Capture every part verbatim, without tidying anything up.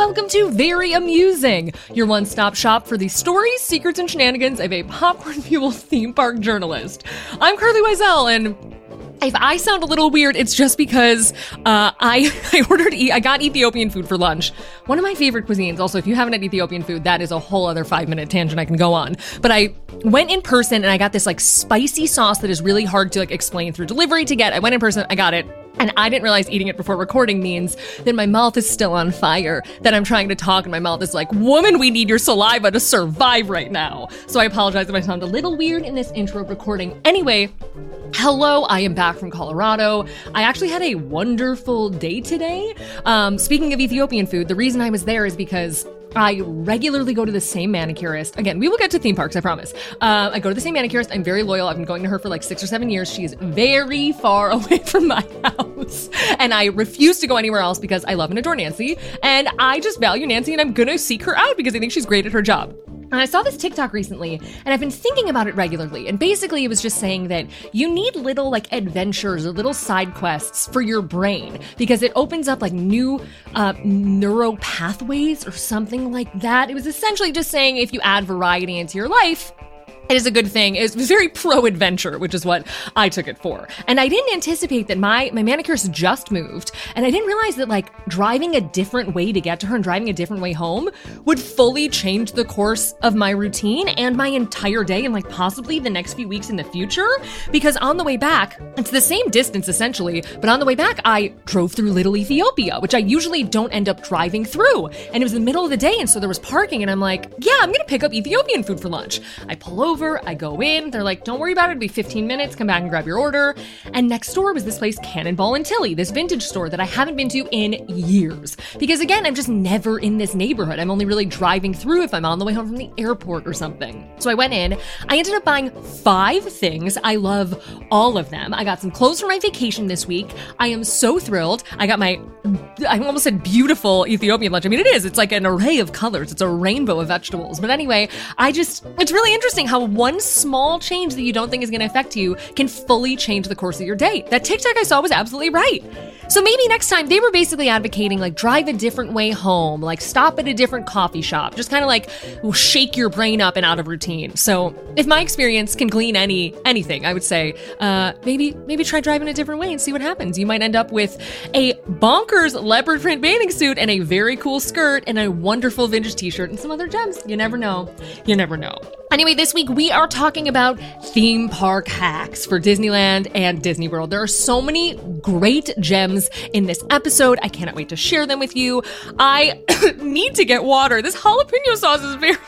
welcome to Very Amusing, your one-stop shop for the stories, secrets, and shenanigans of a popcorn-fueled theme park journalist. I'm Carly Wiesel, and if I sound a little weird, it's just because uh, I I ordered, e- I got Ethiopian food for lunch. One of my favorite cuisines. Also, if you haven't had Ethiopian food, that is a whole other five minute tangent I can go on. But I went in person and I got this like spicy sauce that is really hard to like explain through delivery to get. I went in person, I got it. And I didn't realize eating it before recording means that my mouth is still on fire, that I'm trying to talk and my mouth is like, woman, we need your saliva to survive right now. So I apologize if I sound a little weird in this intro recording. Anyway, hello, I am back from Colorado. I actually had a wonderful day today. Um, speaking of Ethiopian food, the reason I was there is because I regularly go to the same manicurist. Again, we will get to theme parks, I promise. Uh, I go to the same manicurist. I'm very loyal. I've been going to her for like six or seven years. She is very far away from my house. And I refuse to go anywhere else because I love and adore Nancy. And I just value Nancy and I'm going to seek her out because I think she's great at her job. And I saw this TikTok recently, and I've been thinking about it regularly. And basically, it was just saying that you need little like adventures or little side quests for your brain because it opens up like new uh, neural pathways or something like that. It was essentially just saying if you add variety into your life, it is a good thing. It was very pro-adventure, which is what I took it for. And I didn't anticipate that my, my manicurist just moved, and I didn't realize that, like, driving a different way to get to her and driving a different way home would fully change the course of my routine and my entire day and, like, possibly the next few weeks in the future. Because on the way back, it's the same distance, essentially, but on the way back, I drove through Little Ethiopia, which I usually don't end up driving through. And it was the middle of the day, and so there was parking, and I'm like, yeah, I'm gonna pick up Ethiopian food for lunch. I pull over. I go in, they're like, don't worry about it, it'll be fifteen minutes, come back and grab your order. And next door was this place, Cannonball and Tilly, this vintage store that I haven't been to in years. Because again, I'm just never in this neighborhood. I'm only really driving through if I'm on the way home from the airport or something. So I went in, I ended up buying five things. I love all of them. I got some clothes for my vacation this week. I am so thrilled. I got my, I almost said beautiful Ethiopian lunch. I mean, it is. It's like an array of colors. It's a rainbow of vegetables. But anyway, I just, it's really interesting how one small change that you don't think is going to affect you can fully change the course of your day. That TikTok I saw was absolutely right. So maybe next time, they were basically advocating like drive a different way home, like stop at a different coffee shop, just kind of like shake your brain up and out of routine. So if my experience can glean any anything, I would say uh, maybe maybe try driving a different way and see what happens. You might end up with a bonkers leopard print bathing suit and a very cool skirt and a wonderful vintage t-shirt and some other gems. You never know. You never know. Anyway, this week we are talking about theme park hacks for Disneyland and Disney World. There are so many great gems in this episode. I cannot wait to share them with you. I need to get water. This jalapeno sauce is very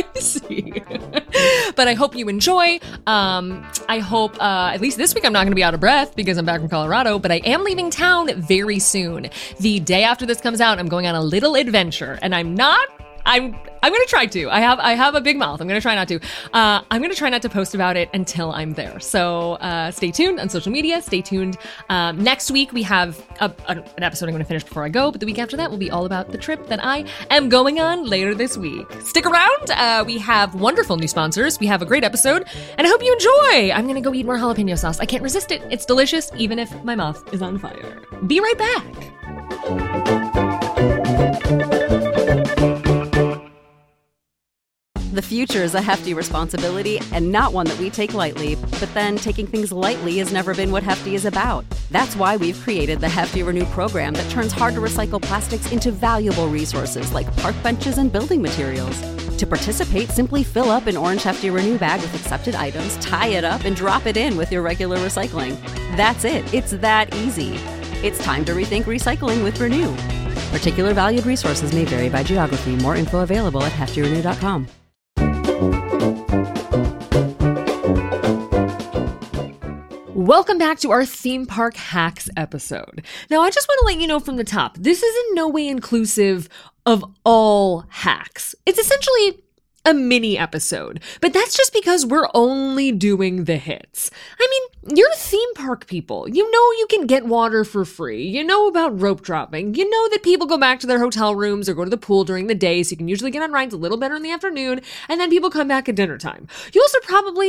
spicy. But I hope you enjoy. Um, I hope, uh, at least this week I'm not going to be out of breath because I'm back from Colorado, but I am leaving town very soon. The day after this comes out, I'm going on a little adventure, and I'm not I'm I'm gonna try to. I have I have a big mouth. I'm gonna try not to. Uh, I'm gonna try not to post about it until I'm there. So uh, stay tuned on social media. Stay tuned. Um, next week we have a, a, an episode I'm gonna finish before I go, but the week after that will be all about the trip that I am going on later this week. Stick around. Uh, we have wonderful new sponsors. We have a great episode, and I hope you enjoy. I'm gonna go eat more jalapeno sauce. I can't resist it. It's delicious, even if my mouth is on fire. Be right back. The future is a hefty responsibility and not one that we take lightly, but then taking things lightly has never been what Hefty is about. That's why we've created the Hefty Renew program that turns hard-to-recycle plastics into valuable resources like park benches and building materials. To participate, simply fill up an orange Hefty Renew bag with accepted items, tie it up, and drop it in with your regular recycling. That's it. It's that easy. It's time to rethink recycling with Renew. Particular valued resources may vary by geography. More info available at hefty renew dot com. Welcome back to our theme park hacks episode. Now, I just want to let you know from the top, this is in no way inclusive of all hacks. It's essentially a mini episode, but that's just because we're only doing the hits. I mean, you're theme park people. You know you can get water for free. You know about rope dropping. You know that people go back to their hotel rooms or go to the pool during the day, so you can usually get on rides a little better in the afternoon, and then people come back at dinner time. You also probably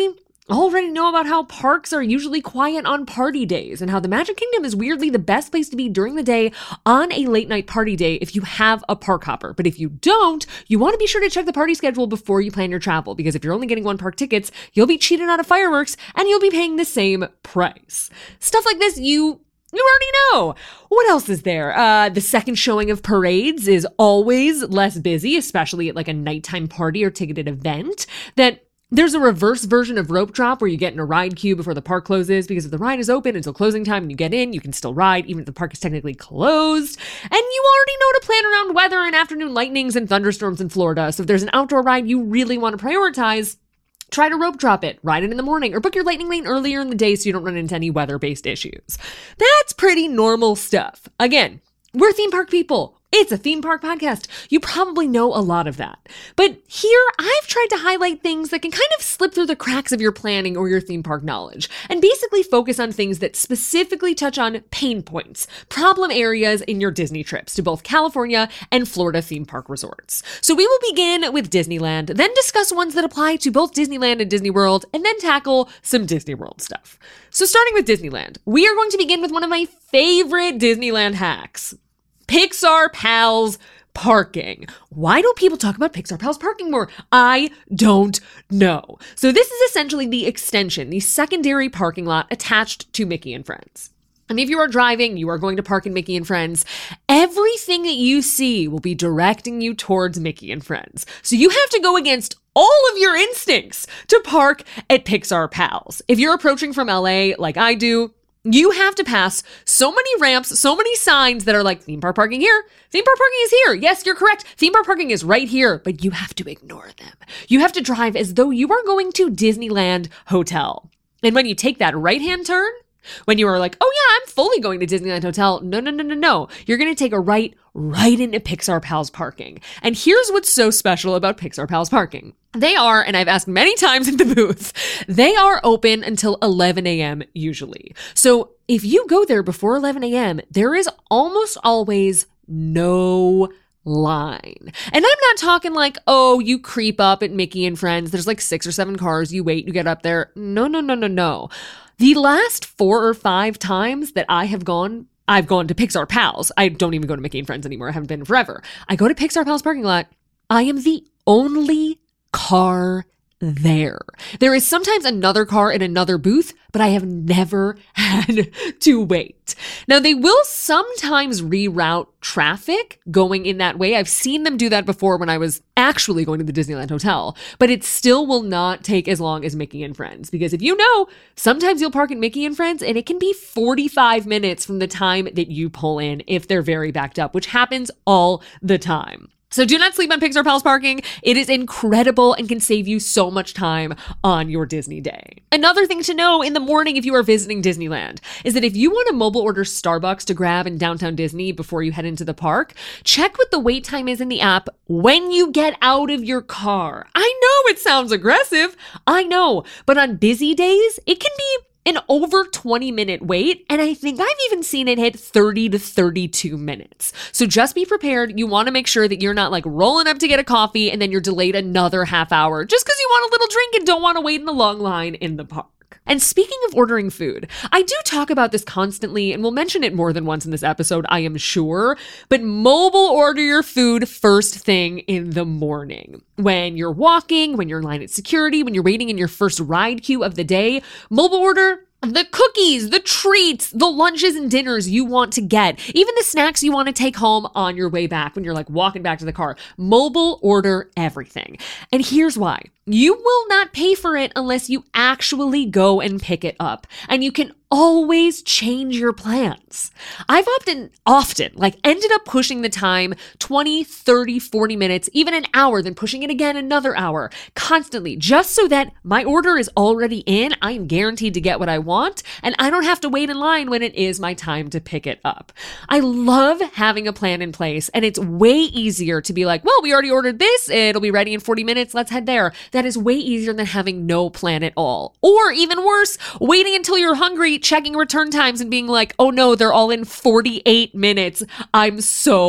already know about how parks are usually quiet on party days and how the Magic Kingdom is weirdly the best place to be during the day on a late night party day if you have a park hopper. But if you don't, you want to be sure to check the party schedule before you plan your travel, because if you're only getting one park tickets, you'll be cheated out of fireworks and you'll be paying the same price. Stuff like this, you You already know. What else is there? Uh, the second showing of parades is always less busy, especially at like a nighttime party or ticketed event. That there's a reverse version of rope drop where you get in a ride queue before the park closes, because if the ride is open until closing time and you get in, you can still ride even if the park is technically closed. And you already know to plan around weather and afternoon lightnings and thunderstorms in Florida. So if there's an outdoor ride you really want to prioritize, try to rope drop it, ride it in the morning, or book your lightning lane earlier in the day so you don't run into any weather-based issues. That's pretty normal stuff. Again, we're theme park people. It's a theme park podcast. You probably know a lot of that. But here, I've tried to highlight things that can kind of slip through the cracks of your planning or your theme park knowledge, and basically focus on things that specifically touch on pain points, problem areas in your Disney trips to both California and Florida theme park resorts. So we will begin with Disneyland, then discuss ones that apply to both Disneyland and Disney World, and then tackle some Disney World stuff. So starting with Disneyland, we are going to begin with one of my favorite Disneyland hacks: Pixar Pals parking. Why don't people talk about Pixar Pals parking more? I don't know. So this is essentially the extension, the secondary parking lot attached to Mickey and Friends. And if you are driving, you are going to park in Mickey and Friends, everything that you see will be directing you towards Mickey and Friends. So you have to go against all of your instincts to park at Pixar Pals. If you're approaching from L A like I do, you have to pass so many ramps, so many signs that are like, theme park parking here, theme park parking is here. Yes, you're correct. Theme park parking is right here, but you have to ignore them. You have to drive as though you are going to Disneyland Hotel. And when you take that right-hand turn, when you are like, oh yeah, I'm fully going to Disneyland Hotel. No, no, no, no, no. You're going to take a right, right into Pixar Pals parking. And here's what's so special about Pixar Pals parking. They are, and I've asked many times in the booth, they are open until eleven a.m. usually. So if you go there before eleven a.m., there is almost always no line. And I'm not talking like, oh, you creep up at Mickey and Friends, there's like six or seven cars, you wait, you get up there. No, no, no, no, no. The last four or five times that I have gone, I've gone to Pixar Pals. I don't even go to Mickey and Friends anymore. I haven't been forever. I go to Pixar Pals parking lot. I am the only car there. There is sometimes another car in another booth, but I have never had to wait. Now, they will sometimes reroute traffic going in that way. I've seen them do that before when I was actually going to the Disneyland Hotel, but it still will not take as long as Mickey and Friends, because if you know, sometimes you'll park at Mickey and Friends and it can be forty-five minutes from the time that you pull in if they're very backed up, which happens all the time. So do not sleep on Pixar Pals parking. It is incredible and can save you so much time on your Disney day. Another thing to know in the morning if you are visiting Disneyland is that if you want to mobile order Starbucks to grab in downtown Disney before you head into the park, check what the wait time is in the app when you get out of your car. I know it sounds aggressive. I know. But on busy days, it can be an over twenty minute wait, and I think I've even seen it hit thirty to thirty-two minutes. So just be prepared. You want to make sure that you're not like rolling up to get a coffee and then you're delayed another half hour just because you want a little drink and don't want to wait in the long line in the park. And speaking of ordering food, I do talk about this constantly, and we'll mention it more than once in this episode, I am sure, but mobile order your food first thing in the morning. When you're walking, when you're in line at security, when you're waiting in your first ride queue of the day, mobile order the cookies, the treats, the lunches and dinners you want to get, even the snacks you want to take home on your way back when you're like walking back to the car. Mobile order everything. And here's why. You will not pay for it unless you actually go and pick it up. And you can always change your plans. I've often, often, like ended up pushing the time twenty, thirty, forty minutes, even an hour, then pushing it again another hour, constantly, just so that my order is already in, I am guaranteed to get what I want, and I don't have to wait in line when it is my time to pick it up. I love having a plan in place, and it's way easier to be like, well, we already ordered this, it'll be ready in forty minutes, let's head there. That is way easier than having no plan at all. Or even worse, waiting until you're hungry, checking return times and being like, oh no, they're all in forty-eight minutes. I'm so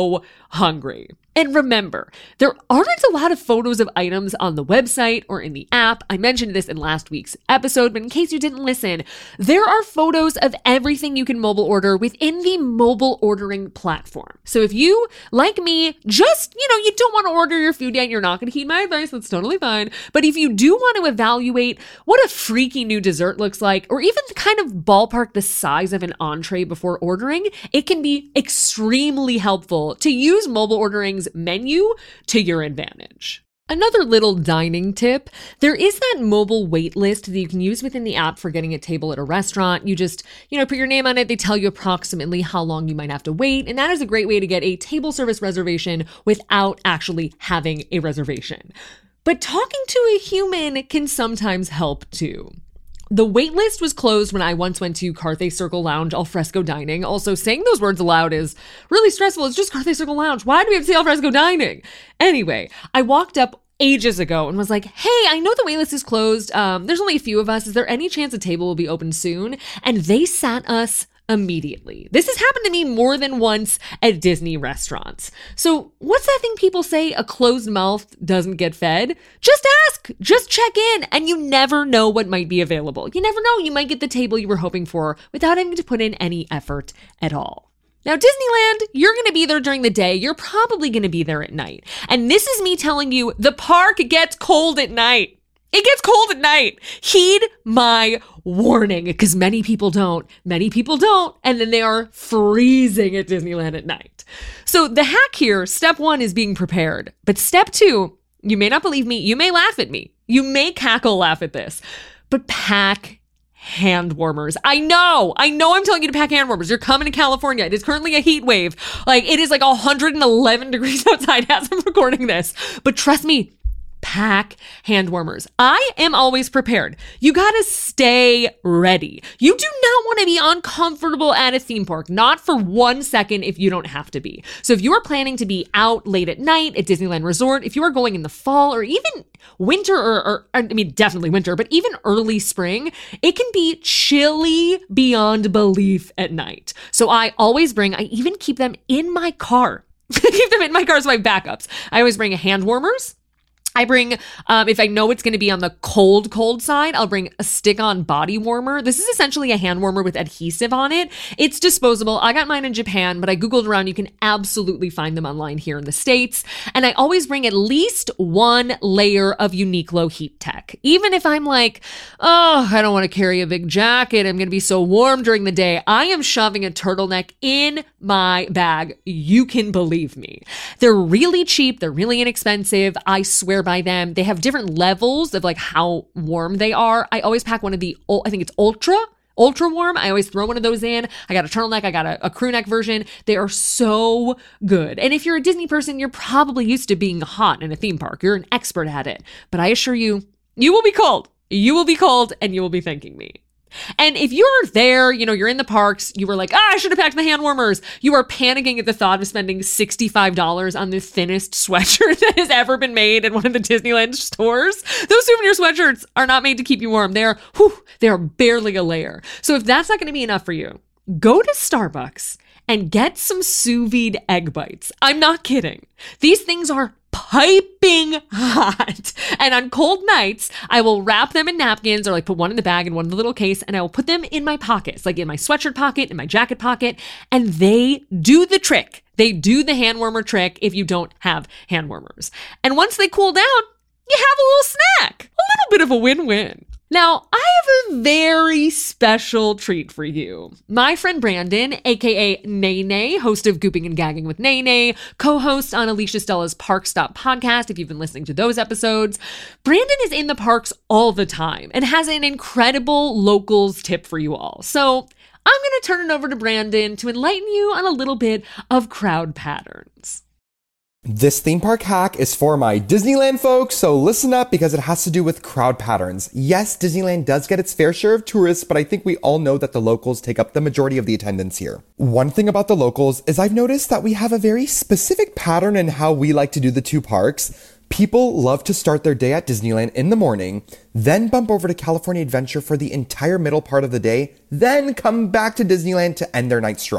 hungry. And remember, there aren't a lot of photos of items on the website or in the app. I mentioned this in last week's episode, but in case you didn't listen, there are photos of everything you can mobile order within the mobile ordering platform. So if you, like me, just, you know, you don't want to order your food yet, you're not going to heed my advice, that's totally fine. But if you do want to evaluate what a freaky new dessert looks like, or even kind of ballpark the size of an entree before ordering, it can be extremely helpful to use mobile ordering's menu to your advantage. Another little dining tip, there is that mobile wait list that you can use within the app for getting a table at a restaurant. You just, you know, put your name on it. They tell you approximately how long you might have to wait. And that is a great way to get a table service reservation without actually having a reservation. But talking to a human can sometimes help too. The waitlist was closed when I once went to Carthay Circle Lounge Alfresco Dining. Also, saying those words aloud is really stressful. It's just Carthay Circle Lounge. Why do we have to say Alfresco Dining? Anyway, I walked up ages ago and was like, hey, I know the waitlist is closed. Um, there's only a few of us. Is there any chance a table will be open soon? And they sat us immediately. This has happened to me more than once at Disney restaurants. So what's that thing people say? A closed mouth doesn't get fed? Just ask, just check in, and you never know what might be available. You never know, you might get the table you were hoping for without having to put in any effort at all. Now, Disneyland, you're going to be there during the day. You're probably going to be there at night. And this is me telling you, the park gets cold at night. It gets cold at night. Heed my warning, because many people don't. Many people don't. And then they are freezing at Disneyland at night. So the hack here, step one is being prepared. But step two, you may not believe me. You may laugh at me. You may cackle laugh at this. But pack hand warmers. I know. I know I'm telling you to pack hand warmers. You're coming to California. It is currently a heat wave. Like, it is like one hundred eleven degrees outside as I'm recording this. But trust me, pack hand warmers. I am always prepared. You gotta stay ready. You do not want to be uncomfortable at a theme park, not for one second if you don't have to be. So if you are planning to be out late at night at Disneyland Resort, if you are going in the fall or even winter or, or I mean, definitely winter, but even early spring, it can be chilly beyond belief at night. So I always bring, I even keep them in my car. Keep them in my car as my backups. I always bring hand warmers. I bring, um, if I know it's going to be on the cold, cold side, I'll bring a stick-on body warmer. This is essentially a hand warmer with adhesive on it. It's disposable. I got mine in Japan, but I Googled around. You can absolutely find them online here in the States. And I always bring at least one layer of Uniqlo heat tech. Even if I'm like, oh, I don't want to carry a big jacket. I'm going to be so warm during the day. I am shoving a turtleneck in my bag. You can believe me. They're really cheap. They're really inexpensive. I swear by them. They have different levels of like how warm they are. I always pack one of the, I think it's ultra, ultra warm. I always throw one of those in. I got a turtleneck. I got a, a crew neck version. They are so good. And if you're a Disney person, you're probably used to being hot in a theme park. You're an expert at it. But I assure you, you will be cold. You will be cold and you will be thanking me. And if you're there, you know, you're in the parks, you were like, ah, I should have packed my hand warmers. You are panicking at the thought of spending sixty-five dollars on the thinnest sweatshirt that has ever been made in one of the Disneyland stores. Those souvenir sweatshirts are not made to keep you warm. They're, whew, they're barely a layer. So if that's not going to be enough for you, go to Starbucks and get some sous vide egg bites. I'm not kidding. These things are piping hot. And on cold nights, I will wrap them in napkins or like put one in the bag and one in the little case, and I will put them in my pockets, like in my sweatshirt pocket, in my jacket pocket, and they do the trick. They do the hand warmer trick if you don't have hand warmers. And once they cool down, you have a little snack. A little bit of a win-win. Now, I have a very special treat for you. My friend Brandon, aka Nene, host of Gooping and Gagging with Nene, co-host on Alicia Stella's Park Stop podcast, if you've been listening to those episodes. Brandon is in the parks all the time and has an incredible locals tip for you all. So I'm going to turn it over to Brandon to enlighten you on a little bit of crowd patterns. This theme park hack is for my Disneyland folks, so listen up because it has to do with crowd patterns. Yes, Disneyland does get its fair share of tourists, but I think we all know that the locals take up the majority of the attendance here. One thing about the locals is I've noticed that we have a very specific pattern in how we like to do the two parks. People love to start their day at Disneyland in the morning, then bump over to California Adventure for the entire middle part of the day, then come back to Disneyland to end their night strong.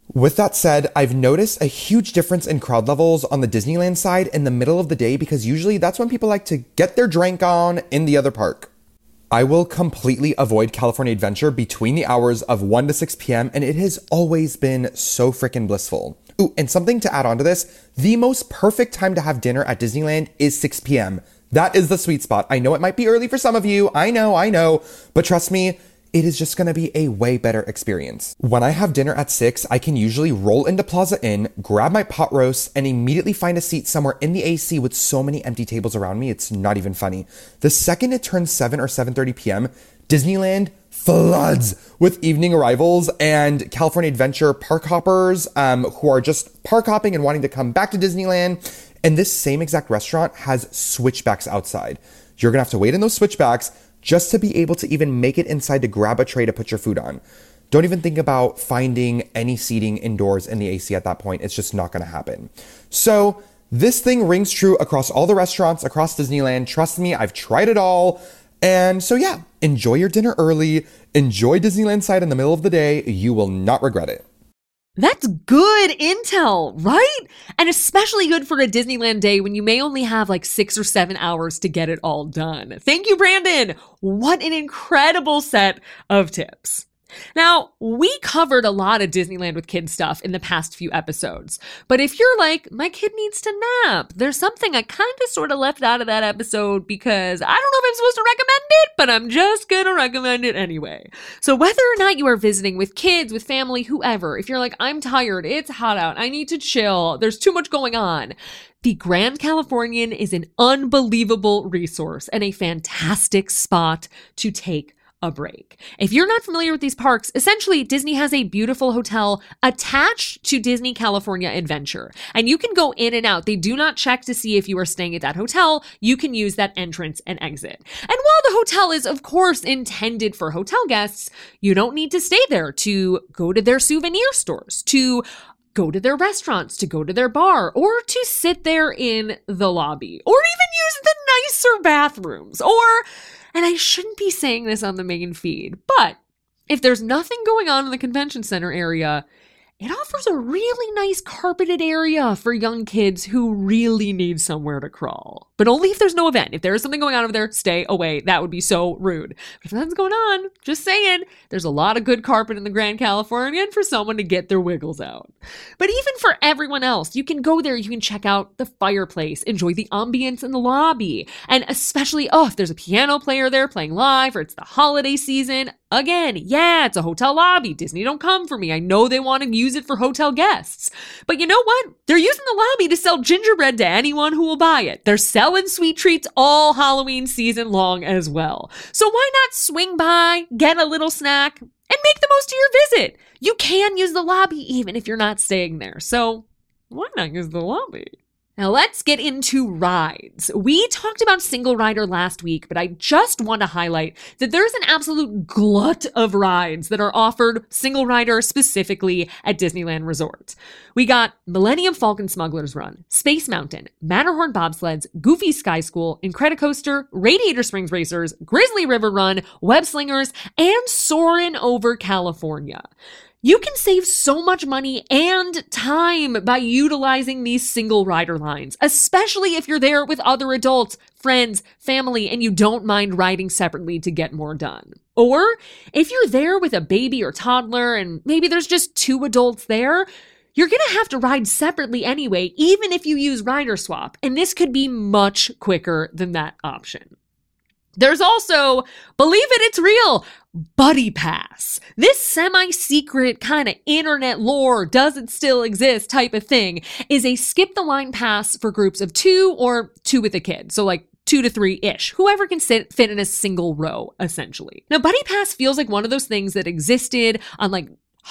With that said, I've noticed a huge difference in crowd levels on the Disneyland side in the middle of the day because usually that's when people like to get their drink on in the other park. I will completely avoid California Adventure between the hours of one to six p.m. and it has always been so freaking blissful. Ooh, and something to add on to this, the most perfect time to have dinner at Disneyland is six p.m. That is the sweet spot. I know it might be early for some of you. I know, I know. But trust me, it is just going to be a way better experience. When I have dinner at six, I can usually roll into Plaza Inn, grab my pot roast, and immediately find a seat somewhere in the A C with so many empty tables around me. It's not even funny. The second it turns seven or seven thirty p.m., Disneyland floods with evening arrivals and California Adventure park hoppers um, who are just park hopping and wanting to come back to Disneyland. And this same exact restaurant has switchbacks outside. You're going to have to wait in those switchbacks just to be able to even make it inside to grab a tray to put your food on. Don't even think about finding any seating indoors in the A C at that point. It's just not going to happen. So this thing rings true across all the restaurants across Disneyland. Trust me, I've tried it all. And so yeah, enjoy your dinner early. Enjoy Disneyland side in the middle of the day. You will not regret it. That's good intel, right? And especially good for a Disneyland day when you may only have like six or seven hours to get it all done. Thank you, Brandon. What an incredible set of tips. Now, we covered a lot of Disneyland with kids stuff in the past few episodes, but if you're like, my kid needs to nap, there's something I kind of sort of left out of that episode because I don't know if I'm supposed to recommend it, but I'm just gonna recommend it anyway. So whether or not you are visiting with kids, with family, whoever, if you're like, I'm tired, it's hot out, I need to chill, there's too much going on, the Grand Californian is an unbelievable resource and a fantastic spot to take a break. If you're not familiar with these parks, essentially Disney has a beautiful hotel attached to Disney California Adventure, and you can go in and out. They do not check to see if you are staying at that hotel. You can use that entrance and exit. And while the hotel is of course intended for hotel guests, you don't need to stay there to go to their souvenir stores, to go to their restaurants, to go to their bar, or to sit there in the lobby, or even use the nicer bathrooms, or and I shouldn't be saying this on the main feed, but if there's nothing going on in the convention center area, it offers a really nice carpeted area for young kids who really need somewhere to crawl. But only if there's no event. If there is something going on over there, stay away. That would be so rude. But if nothing's going on, just saying, there's a lot of good carpet in the Grand Californian for someone to get their wiggles out. But even for everyone else, you can go there, you can check out the fireplace, enjoy the ambience in the lobby. And especially, oh, if there's a piano player there playing live or it's the holiday season, again, yeah, it's a hotel lobby. Disney don't come for me. I know they want to use it for hotel guests. But you know what? They're using the lobby to sell gingerbread to anyone who will buy it. They're selling sweet treats all Halloween season long as well. So why not swing by, get a little snack, and make the most of your visit? You can use the lobby even if you're not staying there. So why not use the lobby? Now let's get into rides. We talked about Single Rider last week, but I just want to highlight that there's an absolute glut of rides that are offered Single Rider specifically at Disneyland Resort. We got Millennium Falcon Smuggler's Run, Space Mountain, Matterhorn Bobsleds, Goofy Sky School, Incredicoaster, Radiator Springs Racers, Grizzly River Run, Web Slingers, and Soarin' Over California. You can save so much money and time by utilizing these single rider lines, especially if you're there with other adults, friends, family, and you don't mind riding separately to get more done. Or if you're there with a baby or toddler and maybe there's just two adults there, you're going to have to ride separately anyway, even if you use Rider Swap, and this could be much quicker than that option. There's also, believe it, it's real, Buddy Pass. This semi-secret kind of internet lore, does it still exist type of thing, is a skip the line pass for groups of two or two with a kid. So like two to three-ish, whoever can sit, fit in a single row, essentially. Now, Buddy Pass feels like one of those things that existed on like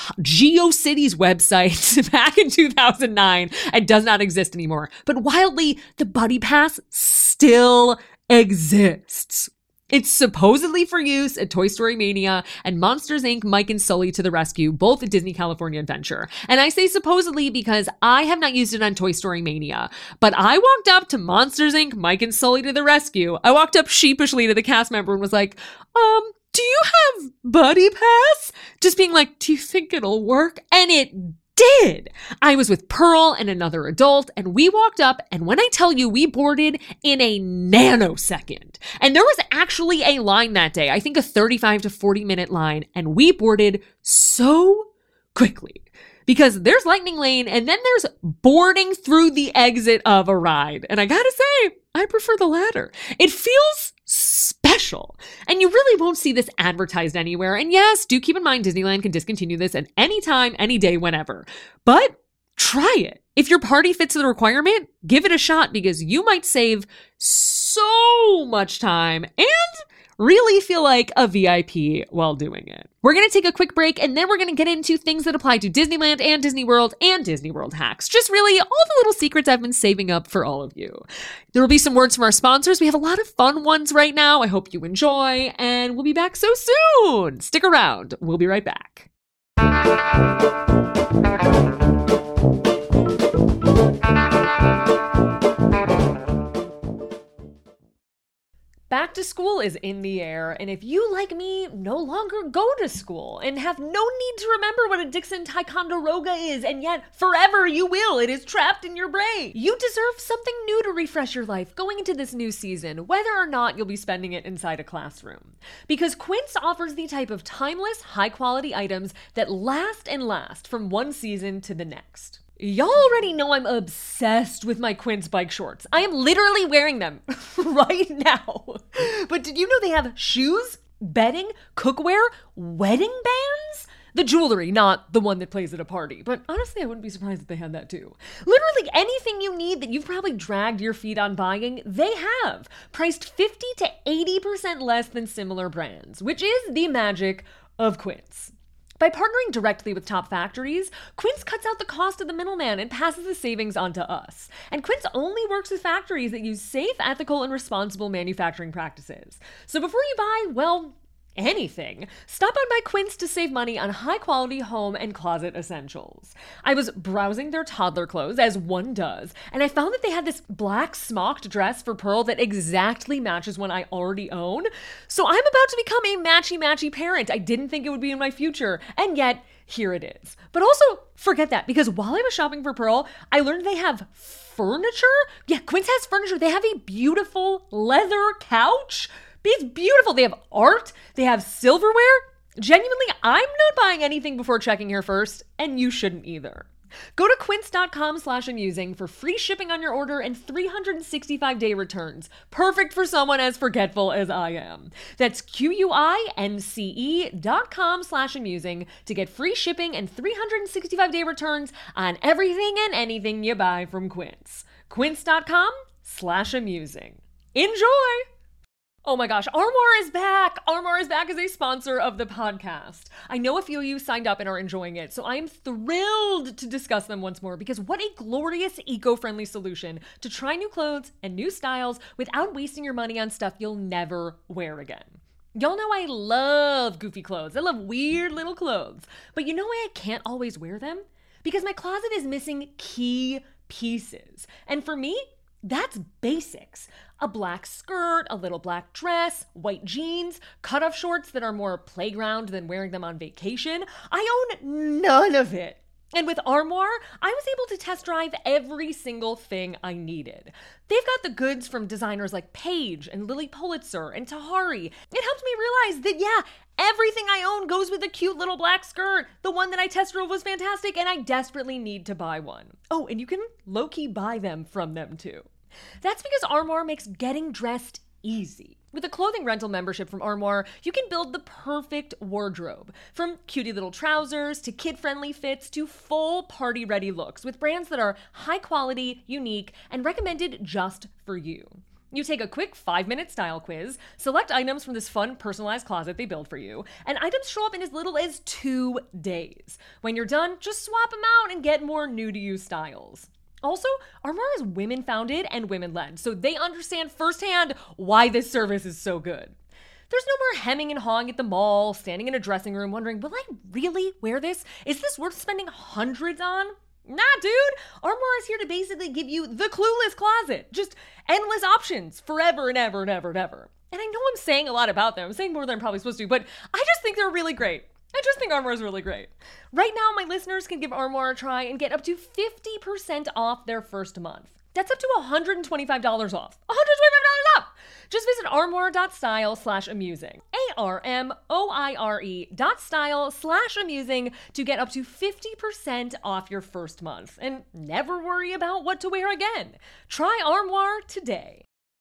GeoCities website back in two thousand nine and does not exist anymore. But wildly, the Buddy Pass still exists. It's supposedly for use at Toy Story Mania and Monsters, Incorporated. Mike and Sully to the Rescue, both at Disney California Adventure. And I say supposedly because I have not used it on Toy Story Mania, but I walked up to Monsters, Incorporated. Mike and Sully to the Rescue. I walked up sheepishly to the cast member and was like, um, do you have Buddy Pass? Just being like, do you think it'll work? And it did. I was with Pearl and another adult, and we walked up, and when I tell you we boarded in a nanosecond, and there was actually a line that day, I think a thirty-five to forty minute line, and we boarded so quickly. Because there's Lightning Lane, and then there's boarding through the exit of a ride. And I gotta say, I prefer the latter. It feels special. And you really won't see this advertised anywhere. And yes, do keep in mind Disneyland can discontinue this at any time, any day, whenever. But try it. If your party fits the requirement, give it a shot because you might save so much time and really feel like a V I P while doing it. We're going to take a quick break and then we're going to get into things that apply to Disneyland and Disney World and Disney World hacks. Just really all the little secrets I've been saving up for all of you. There will be some words from our sponsors. We have a lot of fun ones right now. I hope you enjoy and we'll be back so soon. Stick around. We'll be right back. Back to school is in the air, and if you, like me, no longer go to school and have no need to remember what a Dixon Ticonderoga is, and yet forever you will, it is trapped in your brain. You deserve something new to refresh your life going into this new season, whether or not you'll be spending it inside a classroom. Because Quince offers the type of timeless, high-quality items that last and last from one season to the next. Y'all already know I'm obsessed with my Quince bike shorts. I am literally wearing them right now. But did you know they have shoes, bedding, cookware, wedding bands? The jewelry, not the one that plays at a party. But honestly, I wouldn't be surprised if they had that too. Literally anything you need that you've probably dragged your feet on buying, they have. Priced fifty to eighty percent less than similar brands, which is the magic of Quince. By partnering directly with top factories, Quince cuts out the cost of the middleman and passes the savings on to us. And Quince only works with factories that use safe, ethical, and responsible manufacturing practices. So before you buy, well, anything, stop on by Quince to save money on high-quality home and closet essentials. I was browsing their toddler clothes, as one does, and I found that they had this black smocked dress for Pearl that exactly matches one I already own. So I'm about to become a matchy-matchy parent. I didn't think it would be in my future, and yet here it is. But also, forget that, because while I was shopping for Pearl, I learned they have furniture. Yeah, Quince has furniture. They have a beautiful leather couch. It's beautiful. They have art. They have silverware. Genuinely, I'm not buying anything before checking here first, and you shouldn't either. Go to quince.com slash amusing for free shipping on your order and three hundred sixty-five day returns. Perfect for someone as forgetful as I am. That's Q-U-I-N-C-E dot com slash amusing to get free shipping and three hundred sixty-five day returns on everything and anything you buy from Quince. Quince.com slash amusing. Enjoy! Oh my gosh, Armoire is back! Armoire is back as a sponsor of the podcast. I know a few of you signed up and are enjoying it, so I am thrilled to discuss them once more because what a glorious eco-friendly solution to try new clothes and new styles without wasting your money on stuff you'll never wear again. Y'all know I love goofy clothes. I love weird little clothes. But you know why I can't always wear them? Because my closet is missing key pieces. And for me, that's basics. A black skirt, a little black dress, white jeans, cutoff shorts that are more playground than wearing them on vacation. I own none of it. And with Armoire, I was able to test drive every single thing I needed. They've got the goods from designers like Paige and Lily Pulitzer and Tahari. It helped me realize that, yeah, everything I own goes with a cute little black skirt. The one that I test drove was fantastic, and I desperately need to buy one. Oh, and you can low-key buy them from them too. That's because Armoire makes getting dressed easy. With a clothing rental membership from Armoire, you can build the perfect wardrobe. From cutie little trousers to kid-friendly fits to full party-ready looks with brands that are high quality, unique, and recommended just for you. You take a quick five-minute style quiz, select items from this fun personalized closet they build for you, and items show up in as little as two days. When you're done, just swap them out and get more new-to-you styles. Also, Armoire is women-founded and women-led, so they understand firsthand why this service is so good. There's no more hemming and hawing at the mall, standing in a dressing room wondering, will I really wear this? Is this worth spending hundreds on? Nah, dude. Armoire is here to basically give you the clueless closet. Just endless options forever and ever and ever and ever. And I know I'm saying a lot about them. I'm saying more than I'm probably supposed to, but I just think they're really great. I just think Armoire is really great. Right now, my listeners can give Armoire a try and get up to fifty percent off their first month. That's up to one hundred twenty-five dollars off. one hundred twenty-five dollars off! Just visit armoire.style slash amusing. A-R-M-O-I-R-E dot style slash amusing to get up to fifty percent off your first month. And never worry about what to wear again. Try Armoire today.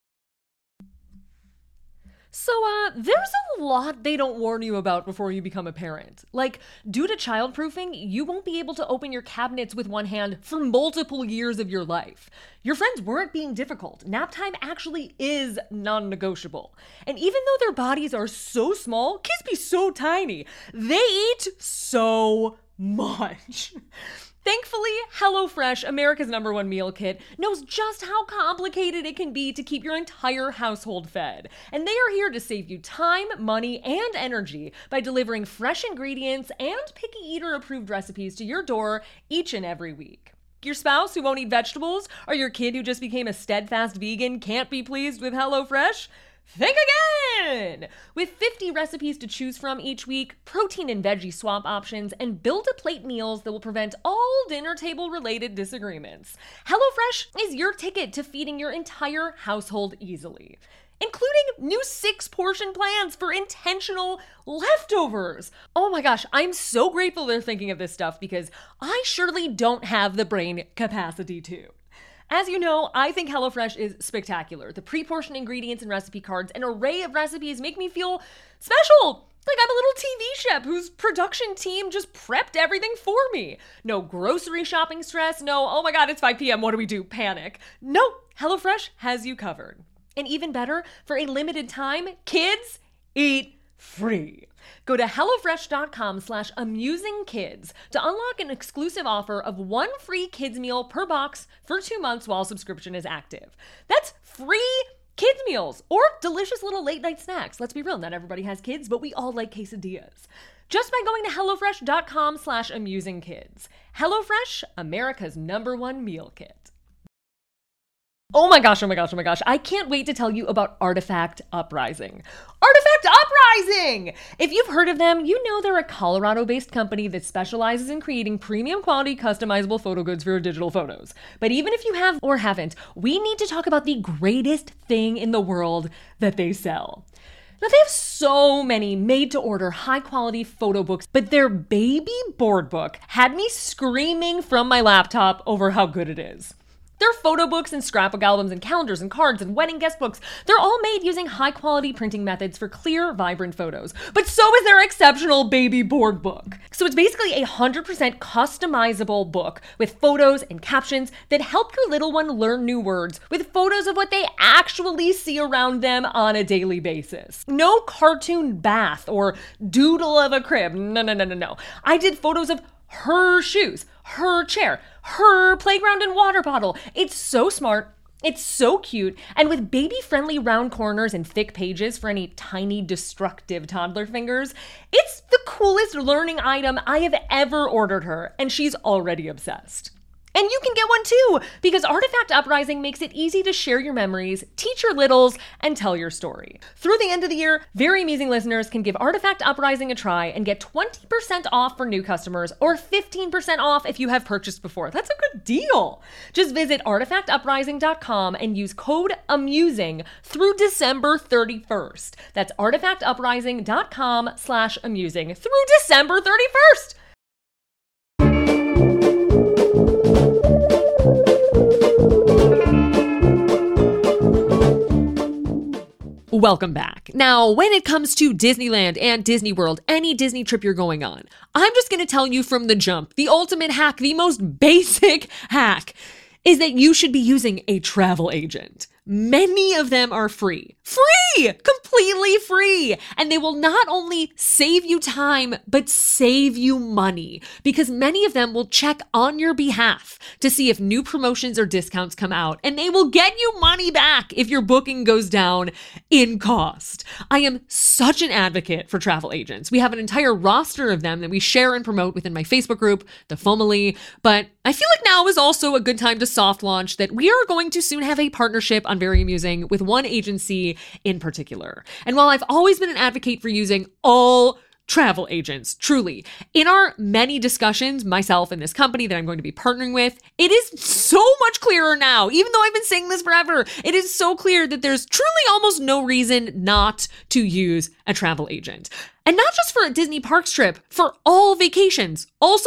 So, uh, there's a lot they don't warn you about before you become a parent. Like, due to childproofing, you won't be able to open your cabinets with one hand for multiple years of your life. Your friends weren't being difficult. Nap time actually is non-negotiable. And even though their bodies are so small, kids be so tiny, they eat so much. Thankfully, HelloFresh, America's number one meal kit, knows just how complicated it can be to keep your entire household fed. And they are here to save you time, money, and energy by delivering fresh ingredients and picky eater approved recipes to your door each and every week. Your spouse who won't eat vegetables, or your kid who just became a steadfast vegan can't be pleased with HelloFresh? Think again! With fifty recipes to choose from each week, protein and veggie swap options, and build-a-plate meals that will prevent all dinner table-related disagreements. HelloFresh is your ticket to feeding your entire household easily, including new six-portion plans for intentional leftovers. Oh my gosh, I'm so grateful they're thinking of this stuff because I surely don't have the brain capacity to. As you know, I think HelloFresh is spectacular. The pre-portioned ingredients and recipe cards, an array of recipes make me feel special. Like I'm a little T V chef whose production team just prepped everything for me. No grocery shopping stress, no, oh my god, it's five p.m., what do we do, panic. No, HelloFresh has you covered. And even better, for a limited time, kids eat free. Go to HelloFresh.com slash amusingkids to unlock an exclusive offer of one free kids meal per box for two months while subscription is active. That's free kids meals or delicious little late night snacks. Let's be real, not everybody has kids, but we all like quesadillas. Just by going to HelloFresh.com slash amusingkids. HelloFresh, America's number one meal kit. Oh my gosh, oh my gosh, oh my gosh. I can't wait to tell you about Artifact Uprising. Artifact Uprising! If you've heard of them, you know they're a Colorado-based company that specializes in creating premium quality customizable photo goods for your digital photos. But even if you have or haven't, we need to talk about the greatest thing in the world that they sell. Now, they have so many made-to-order, high-quality photo books, but their baby board book had me screaming from my laptop over how good it is. Their photo books and scrapbook albums and calendars and cards and wedding guest books, they're all made using high-quality printing methods for clear, vibrant photos. But so is their exceptional baby board book. So it's basically a one hundred percent customizable book with photos and captions that help your little one learn new words with photos of what they actually see around them on a daily basis. No cartoon bath or doodle of a crib. No, no, no, no, no. I did photos of her shoes, her chair, her playground and water bottle. It's so smart. It's so cute. And with baby-friendly round corners and thick pages for any tiny, destructive toddler fingers, it's the coolest learning item I have ever ordered her, and she's already obsessed. And you can get one too, because Artifact Uprising makes it easy to share your memories, teach your littles, and tell your story. Through the end of the year, Very Amusing listeners can give Artifact Uprising a try and get twenty percent off for new customers or fifteen percent off if you have purchased before. That's a good deal. Just visit artifact uprising dot com and use code AMUSING through December thirty-first. That's artifact uprising dot com slash amusing through December thirty-first. Welcome back. Now, when it comes to Disneyland and Disney World, any Disney trip you're going on, I'm just going to tell you from the jump, the ultimate hack, the most basic hack, is that you should be using a travel agent. Many of them are free. Free! Completely free! And they will not only save you time, but save you money. Because many of them will check on your behalf to see if new promotions or discounts come out. And they will get you money back if your booking goes down in cost. I am such an advocate for travel agents. We have an entire roster of them that we share and promote within my Facebook group, the Fomily. But I feel like now is also a good time to soft launch that we are going to soon have a partnership on Very Amusing with one agency in particular. And while I've always been an advocate for using all travel agents, truly. In our many discussions, myself and this company that I'm going to be partnering with, it is so much clearer now, even though I've been saying this forever. It is so clear that there's truly almost no reason not to use a travel agent. And not just for a Disney parks trip, for all vacations. Also,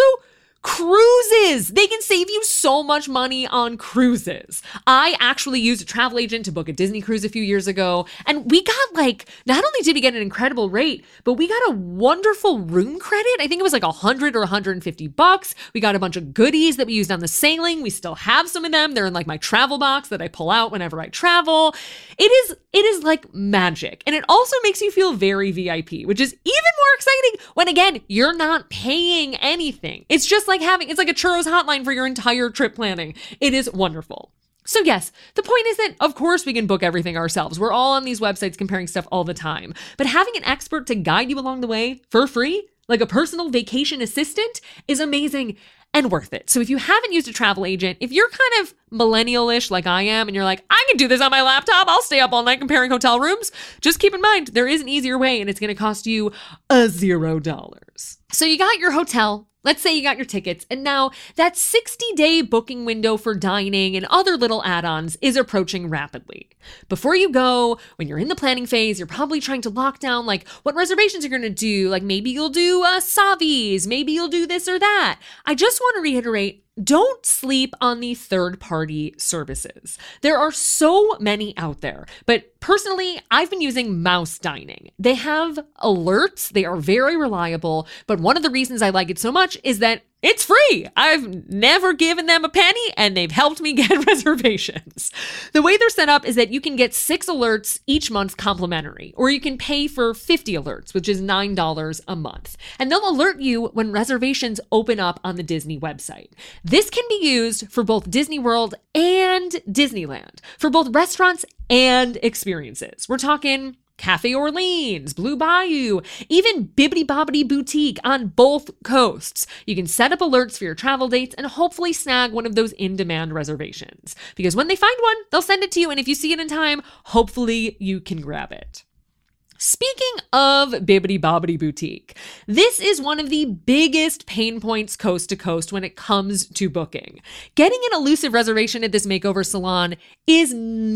cruises. They can save you so much money on cruises. I actually used a travel agent to book a Disney cruise a few years ago, and we got like, not only did we get an incredible rate, but we got a wonderful room credit. I think it was like a hundred or one hundred fifty bucks. We got a bunch of goodies that we used on the sailing. We still have some of them. They're in like my travel box that I pull out whenever I travel. It is, it is like magic. And it also makes you feel very V I P, which is even more exciting when, again, you're not paying anything. It's just like having, it's like a churros hotline for your entire trip planning. It is wonderful. So yes, the point is that, of course, we can book everything ourselves. We're all on these websites comparing stuff all the time. But having an expert to guide you along the way for free, like a personal vacation assistant, is amazing and worth it. So if you haven't used a travel agent, if you're kind of millennial-ish like I am, and you're like, I can do this on my laptop, I'll stay up all night comparing hotel rooms, just keep in mind, there is an easier way, and it's going to cost you a zero dollars. So you got your hotel. Let's say you got your tickets, and now that sixty-day booking window for dining and other little add-ons is approaching rapidly. Before you go, when you're in the planning phase, you're probably trying to lock down like what reservations you're going to do. Like maybe you'll do uh, Savi's, maybe you'll do this or that. I just want to reiterate, don't sleep on the third-party services. There are so many out there, but personally, I've been using Mouse Dining. They have alerts, they are very reliable, but one of the reasons I like it so much is that it's free. I've never given them a penny, and they've helped me get reservations. The way they're set up is that you can get six alerts each month complimentary, or you can pay for fifty alerts, which is nine dollars a month. And they'll alert you when reservations open up on the Disney website. This can be used for both Disney World and Disneyland, for both restaurants and experiences. We're talking Cafe Orleans, Blue Bayou, even Bibbidi Bobbidi Boutique on both coasts. You can set up alerts for your travel dates and hopefully snag one of those in-demand reservations. Because when they find one, they'll send it to you, and if you see it in time, hopefully you can grab it. Speaking of Bibbidi Bobbidi Boutique, this is one of the biggest pain points coast to coast when it comes to booking. Getting an elusive reservation at this makeover salon is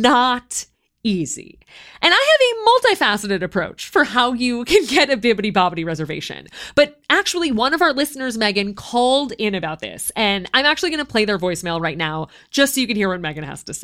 not easy. And I have a multifaceted approach for how you can get a Bibbidi Bobbidi reservation. But actually, one of our listeners, Megan, called in about this, and I'm actually going to play their voicemail right now, just so you can hear what Megan has to say.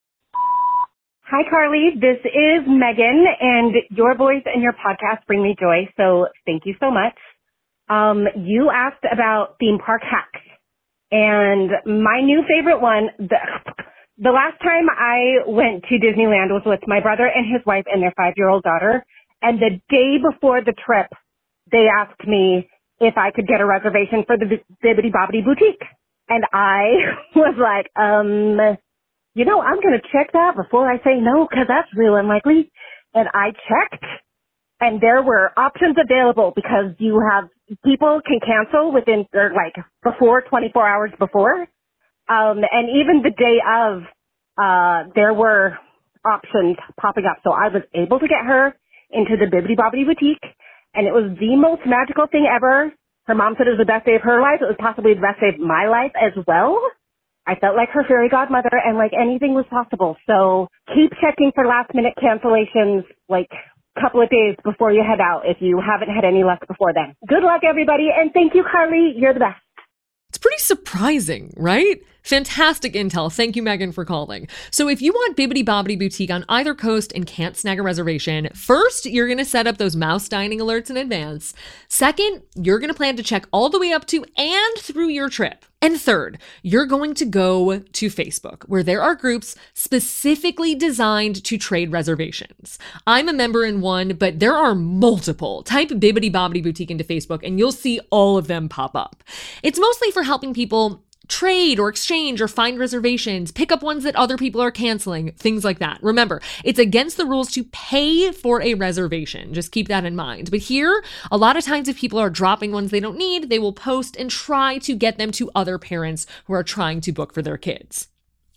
Hi, Carly. This is Megan, and your voice and your podcast bring me joy, so thank you so much. Um, you asked about theme park hacks, and my new favorite one, the The last time I went to Disneyland was with my brother and his wife and their five-year-old daughter. And the day before the trip, they asked me if I could get a reservation for the Bibbidi Bobbidi Boutique. And I was like, um, you know, I'm going to check that before I say no, because that's real unlikely. And I checked, and there were options available because you have people can cancel within, or like before, twenty-four hours before. Um, and even the day of, uh, there were options popping up. So I was able to get her into the Bibbidi Bobbidi Boutique, and it was the most magical thing ever. Her mom said it was the best day of her life. It was possibly the best day of my life as well. I felt like her fairy godmother, and like anything was possible. So keep checking for last minute cancellations, like a couple of days before you head out if you haven't had any luck before then. Good luck, everybody, and thank you, Carly. You're the best. It's pretty surprising, right? Fantastic intel. Thank you, Megan, for calling. So if you want Bibbidi Bobbidi Boutique on either coast and can't snag a reservation, first, you're going to set up those Mouse Dining alerts in advance. Second, you're going to plan to check all the way up to and through your trip. And third, you're going to go to Facebook, where there are groups specifically designed to trade reservations. I'm a member in one, but there are multiple. Type Bibbidi Bobbidi Boutique into Facebook and you'll see all of them pop up. It's mostly for helping people trade or exchange or find reservations, pick up ones that other people are canceling, things like that. Remember, it's against the rules to pay for a reservation. Just keep that in mind. But here, a lot of times if people are dropping ones they don't need, they will post and try to get them to other parents who are trying to book for their kids.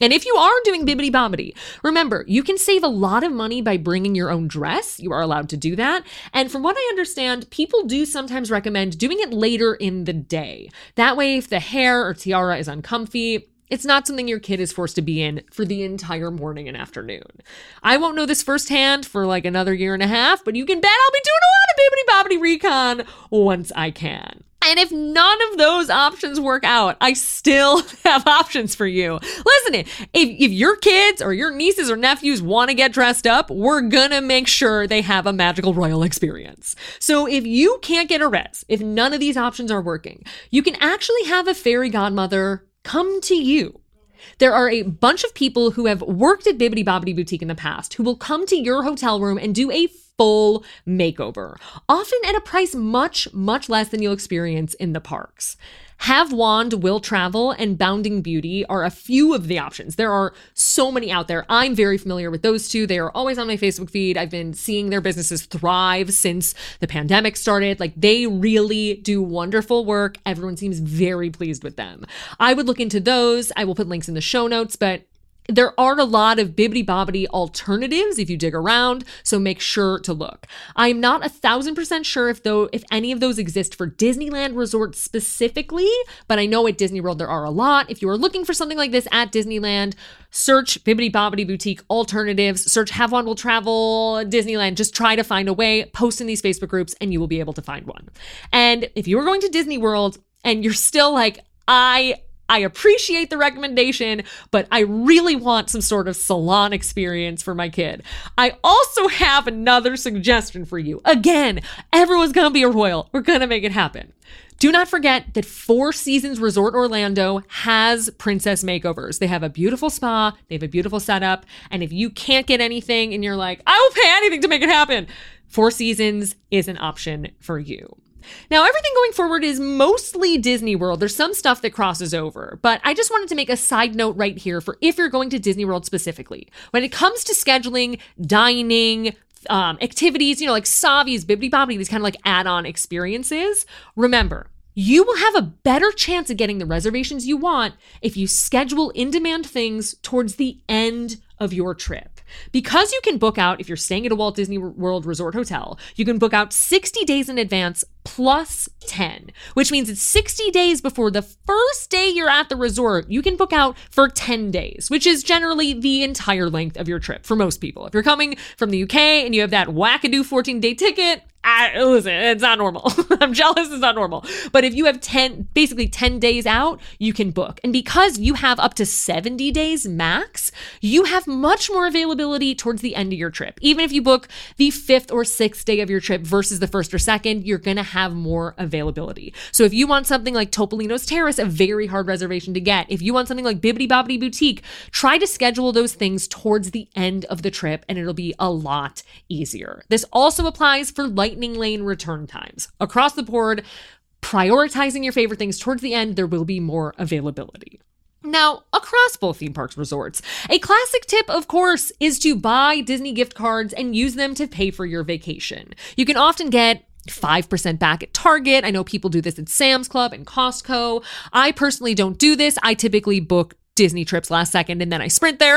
And if you are doing Bibbidi Bobbidi, remember, you can save a lot of money by bringing your own dress. You are allowed to do that. And from what I understand, people do sometimes recommend doing it later in the day. That way, if the hair or tiara is uncomfy, it's not something your kid is forced to be in for the entire morning and afternoon. I won't know this firsthand for like another year and a half, but you can bet I'll be doing a lot of Bibbidi Bobbidi recon once I can. And if none of those options work out, I still have options for you. Listen, if, if your kids or your nieces or nephews want to get dressed up, we're gonna make sure they have a magical royal experience. So if you can't get a res, if none of these options are working, you can actually have a fairy godmother come to you. There are a bunch of people who have worked at Bibbidi Bobbidi Boutique in the past who will come to your hotel room and do a full makeover, often at a price much, much less than you'll experience in the parks. Have Wand, Will Travel, and Bounding Beauty are a few of the options. There are so many out there. I'm very familiar with those two. They are always on my Facebook feed. I've been seeing their businesses thrive since the pandemic started. Like, they really do wonderful work. Everyone seems very pleased with them. I would look into those. I will put links in the show notes, but there are a lot of Bibbidi Bobbidi alternatives if you dig around, so make sure to look. I'm not a thousand percent sure if though if any of those exist for Disneyland Resort specifically, but I know at Disney World there are a lot. If you are looking for something like this at Disneyland, search Bibbidi Bobbidi Boutique alternatives, search Have Wand Will Travel Disneyland. Just try to find a way, post in these Facebook groups, and you will be able to find one. And if you are going to Disney World and you're still like, I I appreciate the recommendation, but I really want some sort of salon experience for my kid, I also have another suggestion for you. Again, everyone's gonna be a royal. We're gonna make it happen. Do not forget that Four Seasons Resort Orlando has princess makeovers. They have a beautiful spa, they have a beautiful setup, and if you can't get anything and you're like, I will pay anything to make it happen, Four Seasons is an option for you. Now, everything going forward is mostly Disney World. There's some stuff that crosses over, but I just wanted to make a side note right here for if you're going to Disney World specifically. When it comes to scheduling, dining, um, activities, you know, like Savi's, Bibbidi Bobbidi, these kind of like add-on experiences, remember, you will have a better chance of getting the reservations you want if you schedule in-demand things towards the end of your trip. Because you can book out, if you're staying at a Walt Disney World Resort hotel, you can book out sixty days in advance plus ten, which means it's sixty days before the first day you're at the resort. You can book out for ten days, which is generally the entire length of your trip for most people. If you're coming from the U K and you have that wackadoo fourteen day ticket, I, listen, it's not normal. I'm jealous, it's not normal. But if you have ten, basically ten days out, you can book. And because you have up to seventy days max, you have much more availability towards the end of your trip. Even if you book the fifth or sixth day of your trip versus the first or second, you're going to have more availability. So if you want something like Topolino's Terrace, a very hard reservation to get. If you want something like Bibbidi Bobbidi Boutique, try to schedule those things towards the end of the trip and it'll be a lot easier. This also applies for Lightning Lane return times. Across the board, prioritizing your favorite things towards the end, there will be more availability. Now, across both theme parks resorts, a classic tip, of course, is to buy Disney gift cards and use them to pay for your vacation. You can often get five percent back at Target. I know people do this at Sam's Club and Costco. I personally don't do this. I typically book Disney trips last second and then I sprint there.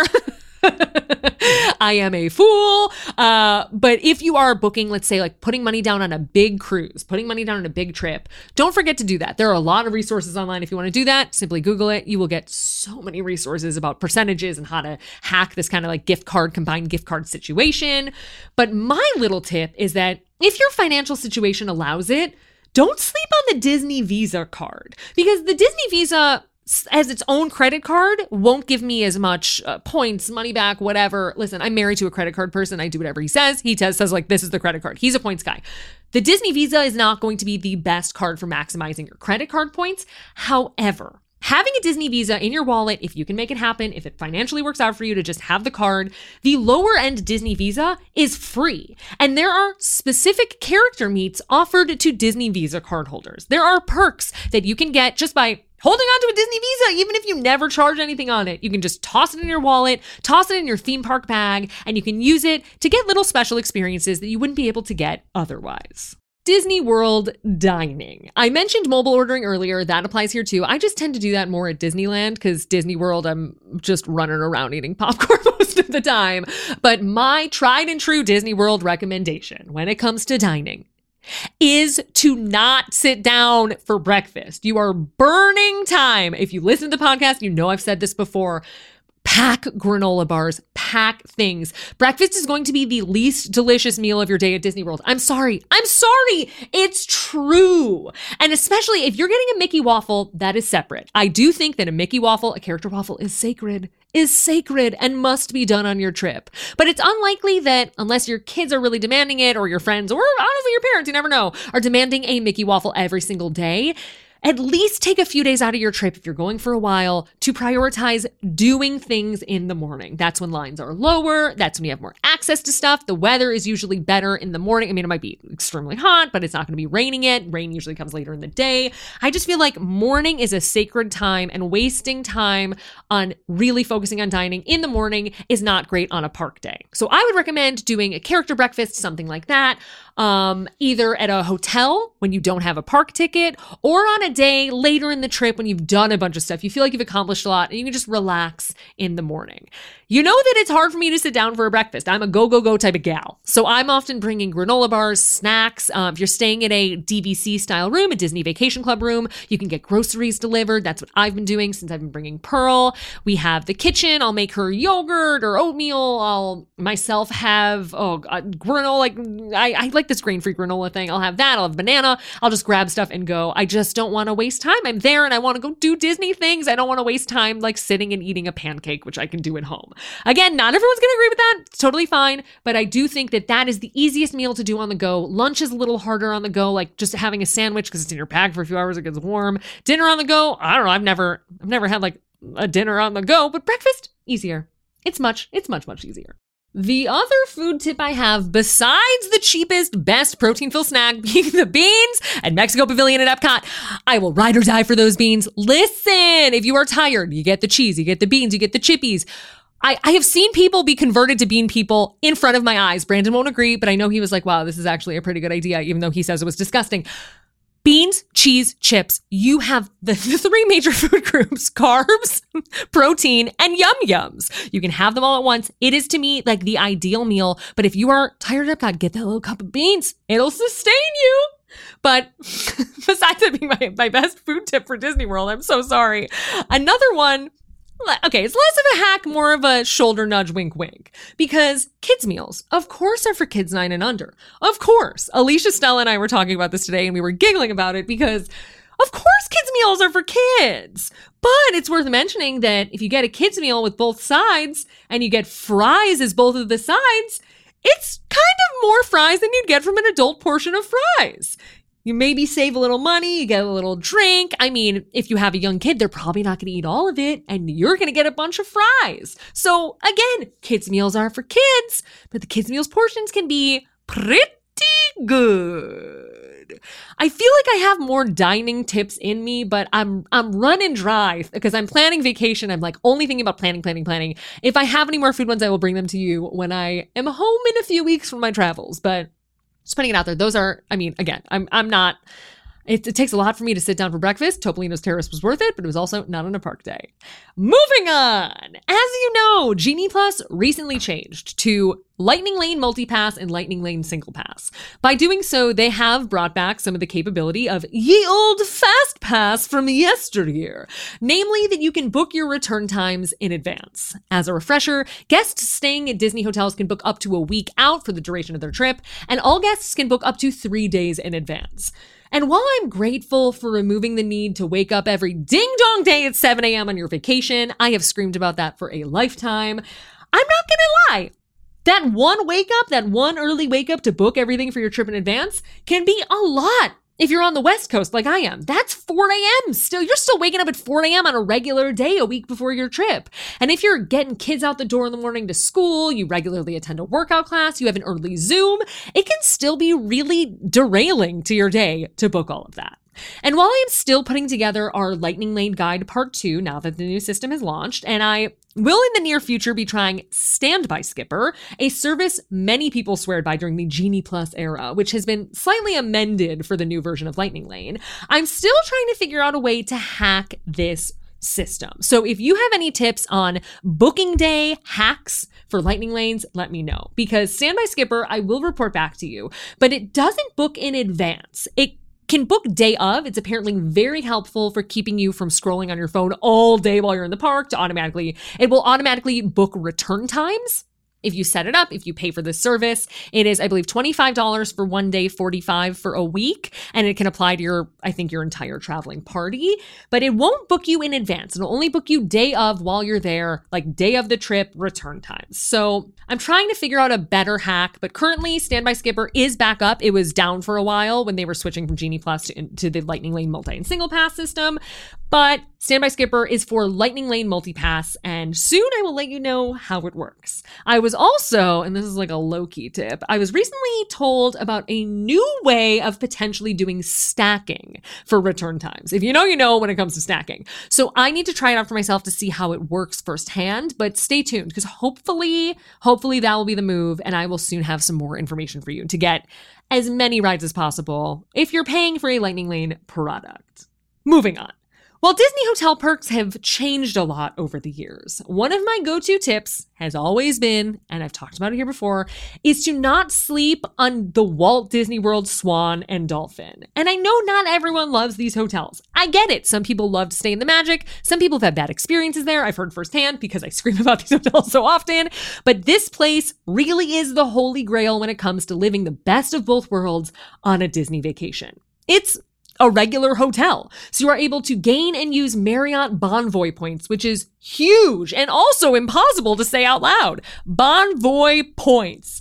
I am a fool. Uh, but if you are booking, let's say like putting money down on a big cruise, putting money down on a big trip, don't forget to do that. There are a lot of resources online. If you want to do that, simply Google it. You will get so many resources about percentages and how to hack this kind of like gift card, combined gift card situation. But my little tip is that if your financial situation allows it, don't sleep on the Disney Visa card, because the Disney Visa as its own credit card won't give me as much uh, points, money back, whatever. Listen, I'm married to a credit card person. I do whatever he says. He t- says like, this is the credit card. He's a points guy. The Disney Visa is not going to be the best card for maximizing your credit card points. However, having a Disney Visa in your wallet, if you can make it happen, if it financially works out for you to just have the card, the lower end Disney Visa is free. And there are specific character meets offered to Disney Visa cardholders. There are perks that you can get just by holding on to a Disney Visa, even if you never charge anything on it. You can just toss it in your wallet, toss it in your theme park bag, and you can use it to get little special experiences that you wouldn't be able to get otherwise. Disney World dining. I mentioned mobile ordering earlier. That applies here too. I just tend to do that more at Disneyland because Disney World, I'm just running around eating popcorn most of the time. But my tried and true Disney World recommendation when it comes to dining is to not sit down for breakfast. You are burning time. If you listen to the podcast, you know I've said this before. Pack granola bars, pack things. Breakfast is going to be the least delicious meal of your day at Disney World. I'm sorry. I'm sorry. It's true. And especially if you're getting a Mickey waffle, that is separate. I do think that a Mickey waffle, a character waffle, is sacred, is sacred and must be done on your trip. But it's unlikely that unless your kids are really demanding it or your friends or honestly your parents, you never know, are demanding a Mickey waffle every single day. At least take a few days out of your trip if you're going for a while to prioritize doing things in the morning. That's when lines are lower. That's when you have more access to stuff. The weather is usually better in the morning. I mean, it might be extremely hot, but it's not going to be raining yet. Rain usually comes later in the day. I just feel like morning is a sacred time, and wasting time on really focusing on dining in the morning is not great on a park day. So I would recommend doing a character breakfast, something like that, um, either at a hotel when you don't have a park ticket or on a day later in the trip when you've done a bunch of stuff. You feel like you've accomplished a lot and you can just relax in the morning. You know that it's hard for me to sit down for a breakfast. I'm a go, go, go type of gal. So I'm often bringing granola bars, snacks. Um, if you're staying at a D V C style room, a Disney Vacation Club room, you can get groceries delivered. That's what I've been doing since I've been bringing Pearl. We have the kitchen. I'll make her yogurt or oatmeal. I'll myself have, oh, God, granola. Like I, I like this grain-free granola thing. I'll have that. I'll have banana. I'll just grab stuff and go. I just don't want to waste time. I'm there and I want to go do Disney things. I don't want to waste time like sitting and eating a pancake, which I can do at home. Again, not everyone's going to agree with that. It's totally fine. But I do think that that is the easiest meal to do on the go. Lunch is a little harder on the go, like just having a sandwich because it's in your bag for a few hours. It gets warm. Dinner on the go. I don't know. I've never, I've never had like a dinner on the go, but breakfast, easier. It's much, it's much, much easier. The other food tip I have, besides the cheapest, best protein-filled snack being the beans at Mexico Pavilion at Epcot, I will ride or die for those beans. Listen, if you are tired, you get the cheese, you get the beans, you get the chippies. I, I have seen people be converted to bean people in front of my eyes. Brandon won't agree, but I know he was like, wow, this is actually a pretty good idea, even though he says it was disgusting. Beans, cheese, chips. You have the, the three major food groups, carbs, protein, and yum-yums. You can have them all at once. It is, to me, like the ideal meal. But if you are tired of Epcot, get that little cup of beans. It'll sustain you. But besides it being my, my best food tip for Disney World, I'm so sorry. Another one, okay, it's less of a hack, more of a shoulder nudge, wink, wink. Because kids' meals, of course, are for kids nine and under. Of course. Alicia, Stella, and I were talking about this today, and we were giggling about it because, of course, kids' meals are for kids. But it's worth mentioning that if you get a kids' meal with both sides, and you get fries as both of the sides, it's kind of more fries than you'd get from an adult portion of fries. You maybe save a little money, you get a little drink. I mean, if you have a young kid, they're probably not going to eat all of it, and you're going to get a bunch of fries. So again, kids' meals are for kids, but the kids' meals portions can be pretty good. I feel like I have more dining tips in me, but I'm I'm running dry because I'm planning vacation. I'm like only thinking about planning, planning, planning. If I have any more food ones, I will bring them to you when I am home in a few weeks from my travels, but just putting it out there. Those are, I mean, again, I'm I'm not, it, it takes a lot for me to sit down for breakfast. Topolino's Terrace was worth it, but it was also not on a park day. Moving on. As you know, Genie Plus recently changed to Lightning Lane Multipass and Lightning Lane Single Pass. By doing so, they have brought back some of the capability of ye old Fast Pass from yesteryear. Namely, that you can book your return times in advance. As a refresher, guests staying at Disney hotels can book up to a week out for the duration of their trip, and all guests can book up to three days in advance. And while I'm grateful for removing the need to wake up every ding-dong day at seven a.m. on your vacation, I have screamed about that for a lifetime, I'm not gonna lie. That one wake up, that one early wake up to book everything for your trip in advance can be a lot if you're on the West Coast like I am. That's four a.m. still. You're still waking up at four a.m. on a regular day a week before your trip. And if you're getting kids out the door in the morning to school, you regularly attend a workout class, you have an early Zoom, it can still be really derailing to your day to book all of that. And while I am still putting together our Lightning Lane Guide Part two, now that the new system has launched, and I will in the near future be trying Standby Skipper, a service many people swear by during the Genie Plus era, which has been slightly amended for the new version of Lightning Lane, I'm still trying to figure out a way to hack this system. So if you have any tips on booking day hacks for Lightning Lanes, let me know. Because Standby Skipper, I will report back to you, but it doesn't book in advance. It can book day of. It's apparently very helpful for keeping you from scrolling on your phone all day while you're in the park to automatically, it will automatically book return times. If you set it up, if you pay for this service, it is, I believe, twenty-five dollars for one day, forty-five dollars for a week, and it can apply to your, I think, your entire traveling party, but it won't book you in advance. It'll only book you day of while you're there, like day of the trip, return times. So I'm trying to figure out a better hack, but currently Standby Skipper is back up. It was down for a while when they were switching from Genie Plus to, to the Lightning Lane multi and single pass system, but Standby Skipper is for Lightning Lane multi-pass, and soon I will let you know how it works. I was also, and this is like a low-key tip, I was recently told about a new way of potentially doing stacking for return times. If you know, you know when it comes to stacking. So I need to try it out for myself to see how it works firsthand, but stay tuned because hopefully, hopefully that will be the move, and I will soon have some more information for you to get as many rides as possible if you're paying for a Lightning Lane product. Moving on. While Disney hotel perks have changed a lot over the years, one of my go-to tips has always been, and I've talked about it here before, is to not sleep on the Walt Disney World Swan and Dolphin. And I know not everyone loves these hotels. I get it. Some people love to stay in the Magic. Some people have had bad experiences there. I've heard firsthand because I scream about these hotels so often. But this place really is the holy grail when it comes to living the best of both worlds on a Disney vacation. It's a regular hotel. So you are able to gain and use Marriott Bonvoy points, which is huge and also impossible to say out loud. Bonvoy points.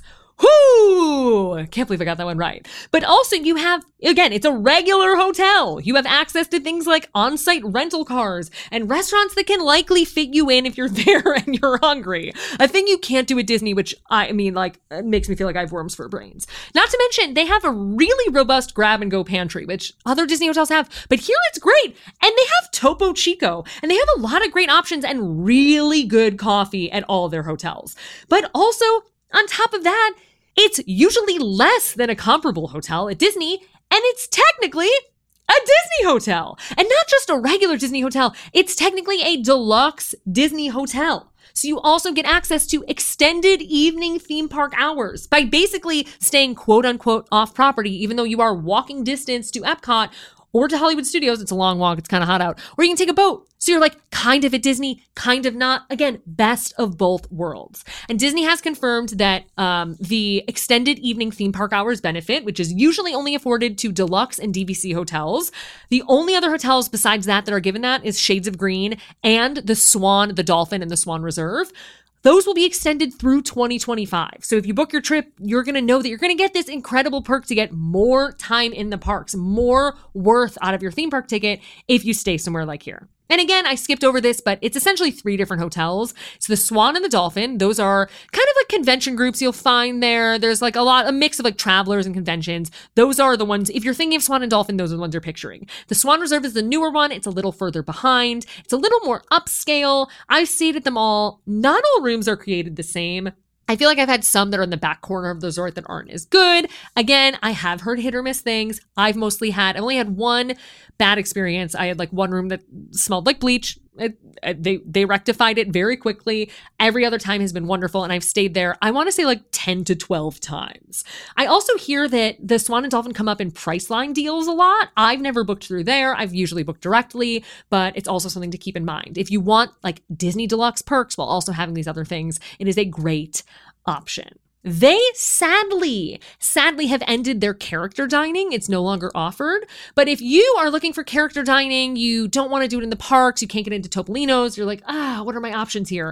Whoo! Can't believe I got that one right. But also you have, again, it's a regular hotel. You have access to things like on-site rental cars and restaurants that can likely fit you in if you're there and you're hungry. A thing you can't do at Disney, which I mean, like, makes me feel like I have worms for brains. Not to mention, they have a really robust grab-and-go pantry, which other Disney hotels have, but here it's great. And they have Topo Chico, and they have a lot of great options and really good coffee at all of their hotels. But also, on top of that, it's usually less than a comparable hotel at Disney, and it's technically a Disney hotel. And not just a regular Disney hotel, it's technically a deluxe Disney hotel. So you also get access to extended evening theme park hours by basically staying quote unquote off property, even though you are walking distance to Epcot or to Hollywood Studios. It's a long walk. It's kind of hot out. Or you can take a boat. So you're like kind of at Disney, kind of not. Again, best of both worlds. And Disney has confirmed that um, the extended evening theme park hours benefit, which is usually only afforded to deluxe and D V C hotels. The only other hotels besides that that are given that is Shades of Green and the Swan, the Dolphin, and the Swan Reserve. Those will be extended through twenty twenty-five. So if you book your trip, you're going to know that you're going to get this incredible perk to get more time in the parks, more worth out of your theme park ticket if you stay somewhere like here. And again, I skipped over this, but it's essentially three different hotels. So the Swan and the Dolphin, those are kind of like convention groups you'll find there. There's like a lot, a mix of like travelers and conventions. Those are the ones, if you're thinking of Swan and Dolphin, those are the ones you're picturing. The Swan Reserve is the newer one. It's a little further behind. It's a little more upscale. I've stayed at them all. Not all rooms are created the same. I feel like I've had some that are in the back corner of the resort that aren't as good. Again, I have heard hit or miss things. I've mostly had, I've only had one bad experience. I had like one room that smelled like bleach. It, it, they they rectified it very quickly. Every other time has been wonderful, and I've stayed there, I want to say like ten to twelve times. I also hear that the Swan and Dolphin come up in Priceline deals a lot. I've never booked through there. I've usually booked directly, but it's also something to keep in mind. If you want like Disney Deluxe perks while also having these other things, it is a great option. They sadly, sadly have ended their character dining. It's no longer offered. But if you are looking for character dining, you don't want to do it in the parks, you can't get into Topolino's, you're like, ah, what are my options here?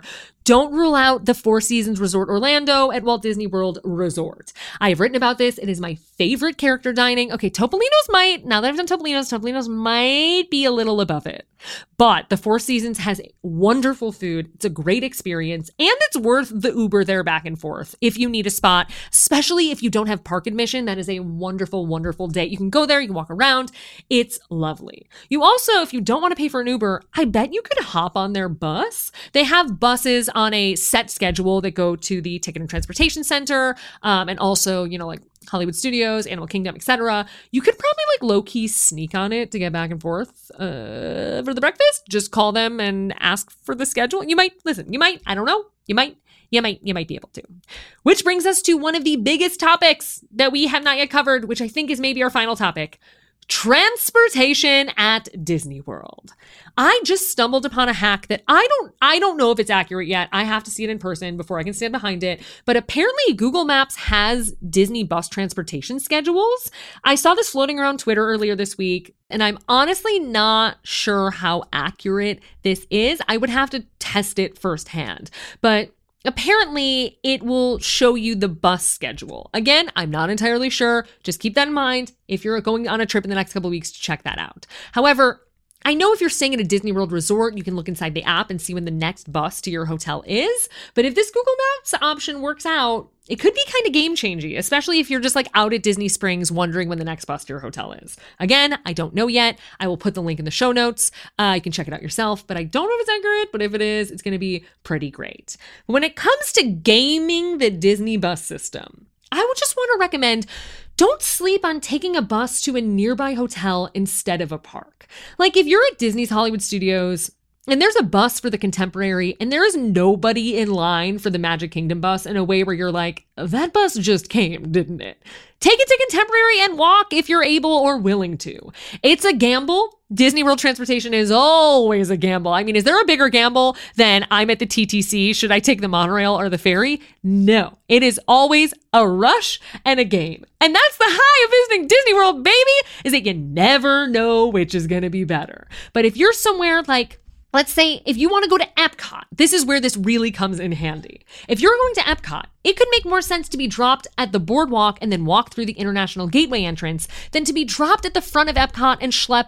Don't rule out the Four Seasons Resort Orlando at Walt Disney World Resort. I have written about this. It is my favorite character dining. Okay, Topolino's might, now that I've done Topolino's, Topolino's might be a little above it. But the Four Seasons has wonderful food. It's a great experience, and it's worth the Uber there back and forth if you need a spot, especially if you don't have park admission. That is a wonderful, wonderful day. You can go there, you can walk around. It's lovely. You also, if you don't want to pay for an Uber, I bet you could hop on their bus. They have buses on a set schedule that go to the Ticket and Transportation Center, um, and also, you know, like Hollywood Studios, Animal Kingdom, et cetera. You could probably like low-key sneak on it to get back and forth uh, for the breakfast. Just call them and ask for the schedule. You might, listen, you might, I don't know, you might, you might, you might be able to. Which brings us to one of the biggest topics that we have not yet covered, which I think is maybe our final topic. Transportation at Disney World. I just stumbled upon a hack that I don't I don't know if it's accurate yet. I have to see it in person before I can stand behind it. But apparently Google Maps has Disney bus transportation schedules. I saw this floating around Twitter earlier this week, and I'm honestly not sure how accurate this is. I would have to test it firsthand. But apparently, it will show you the bus schedule. Again, I'm not entirely sure. Just keep that in mind if you're going on a trip in the next couple of weeks to check that out. However, I know if you're staying at a Disney World resort, you can look inside the app and see when the next bus to your hotel is. But if this Google Maps option works out, it could be kind of game-changing, especially if you're just like out at Disney Springs wondering when the next bus to your hotel is. Again, I don't know yet. I will put the link in the show notes. Uh, you can check it out yourself, but I don't know if it's accurate, but if it is, it's going to be pretty great. When it comes to gaming the Disney bus system, I would just want to recommend don't sleep on taking a bus to a nearby hotel instead of a park. Like if you're at Disney's Hollywood Studios and there's a bus for the Contemporary and there is nobody in line for the Magic Kingdom bus in a way where you're like, that bus just came, didn't it? Take it to Contemporary and walk if you're able or willing to. It's a gamble. Disney World transportation is always a gamble. I mean, is there a bigger gamble than I'm at the T T C? Should I take the monorail or the ferry? No. It is always a rush and a game. And that's the high of visiting Disney World, baby, is that you never know which is going to be better. But if you're somewhere like, let's say if you want to go to Epcot, this is where this really comes in handy. If you're going to Epcot, it could make more sense to be dropped at the boardwalk and then walk through the International Gateway entrance than to be dropped at the front of Epcot and schlep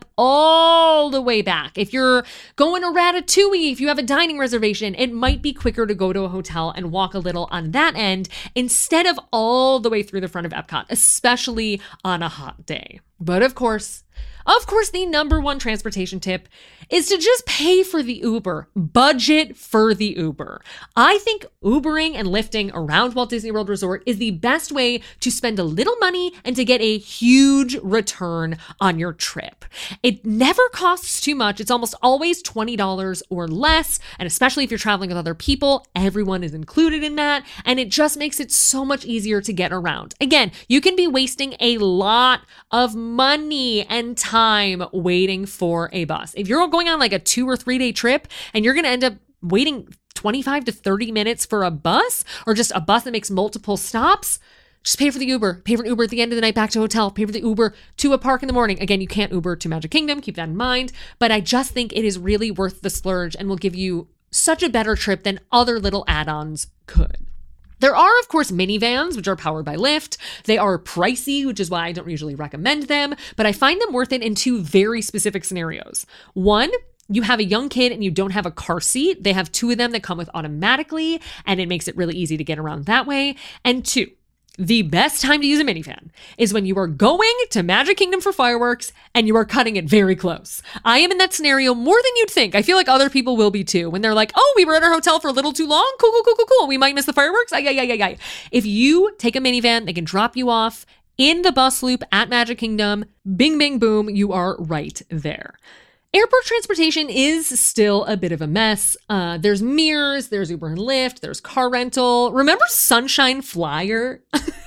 all the way back. If you're going to Ratatouille, if you have a dining reservation, it might be quicker to go to a hotel and walk a little on that end instead of all the way through the front of Epcot, especially on a hot day. But of course, Of course, the number one transportation tip is to just pay for the Uber. Budget for the Uber. I think Ubering and Lyfting around Walt Disney World Resort is the best way to spend a little money and to get a huge return on your trip. It never costs too much. It's almost always twenty dollars or less. And especially if you're traveling with other people, everyone is included in that. And it just makes it so much easier to get around. Again, you can be wasting a lot of money and time time waiting for a bus. If you're going on like a two or three day trip and you're going to end up waiting twenty-five to thirty minutes for a bus or just a bus that makes multiple stops, just pay for the Uber. Pay for an Uber at the end of the night back to a hotel. Pay for the Uber to a park in the morning. Again, you can't Uber to Magic Kingdom. Keep that in mind. But I just think it is really worth the splurge and will give you such a better trip than other little add-ons could. There are, of course, minivans, which are powered by Lyft. They are pricey, which is why I don't usually recommend them, but I find them worth it in two very specific scenarios. One, you have a young kid and you don't have a car seat. They have two of them that come with automatically, and it makes it really easy to get around that way. And two, the best time to use a minivan is when you are going to Magic Kingdom for fireworks and you are cutting it very close. I am in that scenario more than you'd think. I feel like other people will be too. When they're like, oh, we were at our hotel for a little too long. Cool, cool, cool, cool, cool. We might miss the fireworks. Ay, ay, ay, ay, ay. If you take a minivan, they can drop you off in the bus loop at Magic Kingdom. Bing, bing, boom. You are right there. Airport transportation is still a bit of a mess. Uh, there's Mears, there's Uber and Lyft, there's car rental. Remember Sunshine Flyer?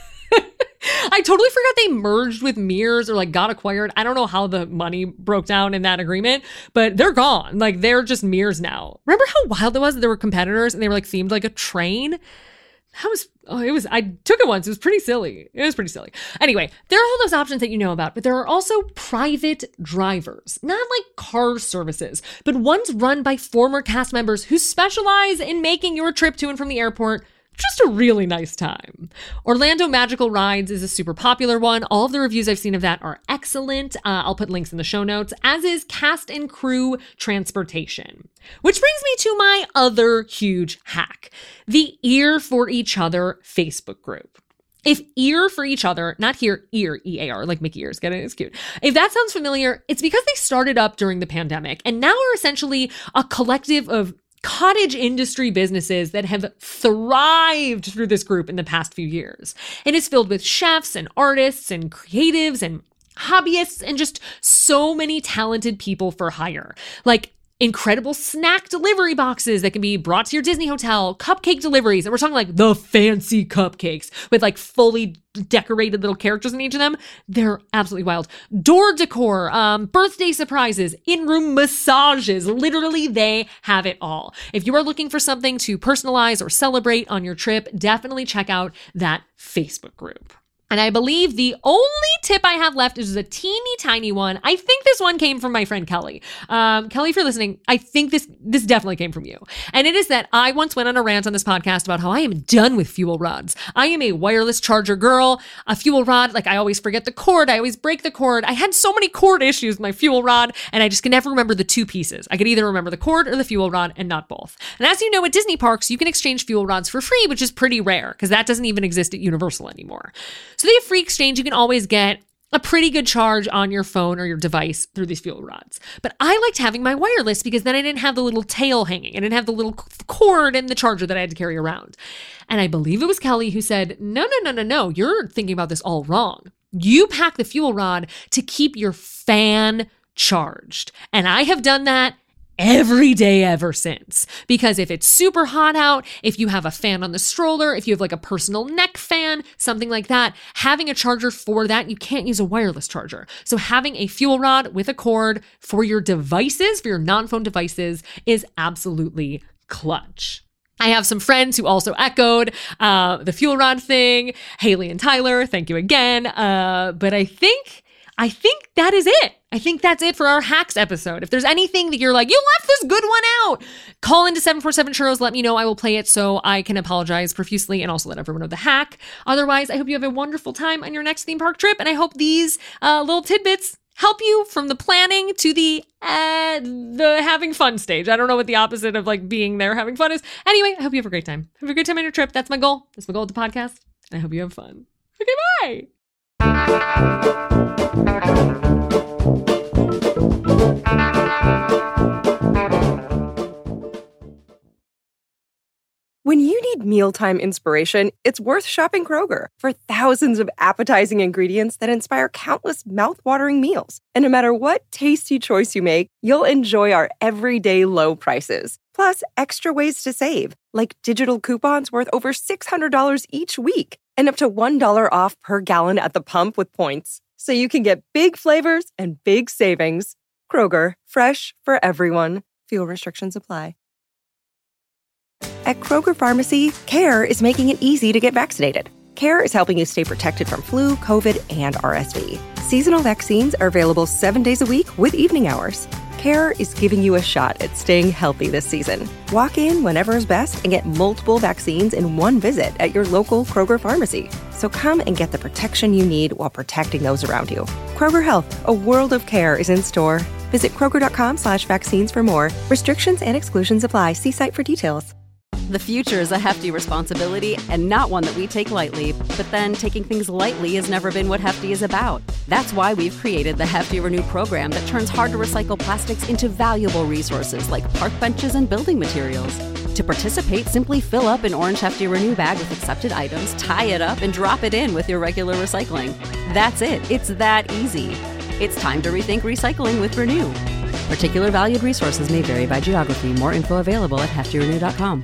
I totally forgot they merged with Mears or like got acquired. I don't know how the money broke down in that agreement, but they're gone. Like they're just Mears now. Remember how wild it was that there were competitors and they were like themed like a train? That was, oh, it was, I took it once. It was pretty silly. It was pretty silly. Anyway, there are all those options that you know about, but there are also private drivers, not like car services, but ones run by former cast members who specialize in making your trip to and from the airport just a really nice time. Orlando Magical Rides is a super popular one. All of the reviews I've seen of that are excellent. Uh, I'll put links in the show notes, as is Cast and Crew Transportation. Which brings me to my other huge hack, the Ear for Each Other Facebook group. If Ear for Each Other, not here, ear, E A R, like Mickey Ears, get it? It's cute. If that sounds familiar, it's because they started up during the pandemic and now are essentially a collective of cottage industry businesses that have thrived through this group in the past few years. It is filled with chefs and artists and creatives and hobbyists and just so many talented people for hire. Like incredible snack delivery boxes that can be brought to your Disney hotel, cupcake deliveries. And we're talking like the fancy cupcakes with like fully decorated little characters in each of them. They're absolutely wild. Door decor, um, birthday surprises, in-room massages. Literally, they have it all. If you are looking for something to personalize or celebrate on your trip, definitely check out that Facebook group. And I believe the only tip I have left is a teeny tiny one. I think this one came from my friend Kelly. Um, Kelly, if you're listening, I think this this definitely came from you. And it is that I once went on a rant on this podcast about how I am done with fuel rods. I am a wireless charger girl. A fuel rod, like I always forget the cord. I always break the cord. I had so many cord issues with my fuel rod, and I just can never remember the two pieces. I could either remember the cord or the fuel rod and not both. And as you know, at Disney parks, you can exchange fuel rods for free, which is pretty rare because that doesn't even exist at Universal anymore. So they have free exchange. You can always get a pretty good charge on your phone or your device through these fuel rods. But I liked having my wireless because then I didn't have the little tail hanging. I didn't have the little cord and the charger that I had to carry around. And I believe it was Kelly who said, no, no, no, no, no, you're thinking about this all wrong. You pack the fuel rod to keep your fan charged. And I have done that every day ever since. Because if it's super hot out, if you have a fan on the stroller, if you have like a personal neck fan, something like that, having a charger for that, you can't use a wireless charger. So having a fuel rod with a cord for your devices, for your non-phone devices, is absolutely clutch. I have some friends who also echoed uh, the fuel rod thing. Haley and Tyler, thank you again. Uh, but I think I think that is it. I think that's it for our hacks episode. If there's anything that you're like, you left this good one out, call into seven four seven churros. Let me know. I will play it so I can apologize profusely and also let everyone know the hack. Otherwise, I hope you have a wonderful time on your next theme park trip. And I hope these uh, little tidbits help you from the planning to the uh, the having fun stage. I don't know what the opposite of like being there having fun is. Anyway, I hope you have a great time. Have a great time on your trip. That's my goal. That's my goal with the podcast. I hope you have fun. Okay, bye. When you need mealtime inspiration, it's worth shopping Kroger for thousands of appetizing ingredients that inspire countless mouth-watering meals. And no matter what tasty choice you make, you'll enjoy our everyday low prices. Plus, extra ways to save, like digital coupons worth over six hundred dollars each week and up to one dollar off per gallon at the pump with points. So you can get big flavors and big savings. Kroger, fresh for everyone. Fuel restrictions apply. At Kroger Pharmacy, CARE is making it easy to get vaccinated. CARE is helping you stay protected from flu, COVID, and R S V. Seasonal vaccines are available seven days a week with evening hours. CARE is giving you a shot at staying healthy this season. Walk in whenever is best and get multiple vaccines in one visit at your local Kroger Pharmacy. So come and get the protection you need while protecting those around you. Kroger Health, a world of care is in store. Visit Kroger.com slash vaccines for more. Restrictions and exclusions apply. See site for details. The future is a hefty responsibility and not one that we take lightly. But then taking things lightly has never been what Hefty is about. That's why we've created the Hefty Renew program that turns hard-to-recycle plastics into valuable resources like park benches and building materials. To participate, simply fill up an orange Hefty Renew bag with accepted items, tie it up, and drop it in with your regular recycling. That's it. It's that easy. It's time to rethink recycling with Renew. Particular valued resources may vary by geography. More info available at hefty renew dot com.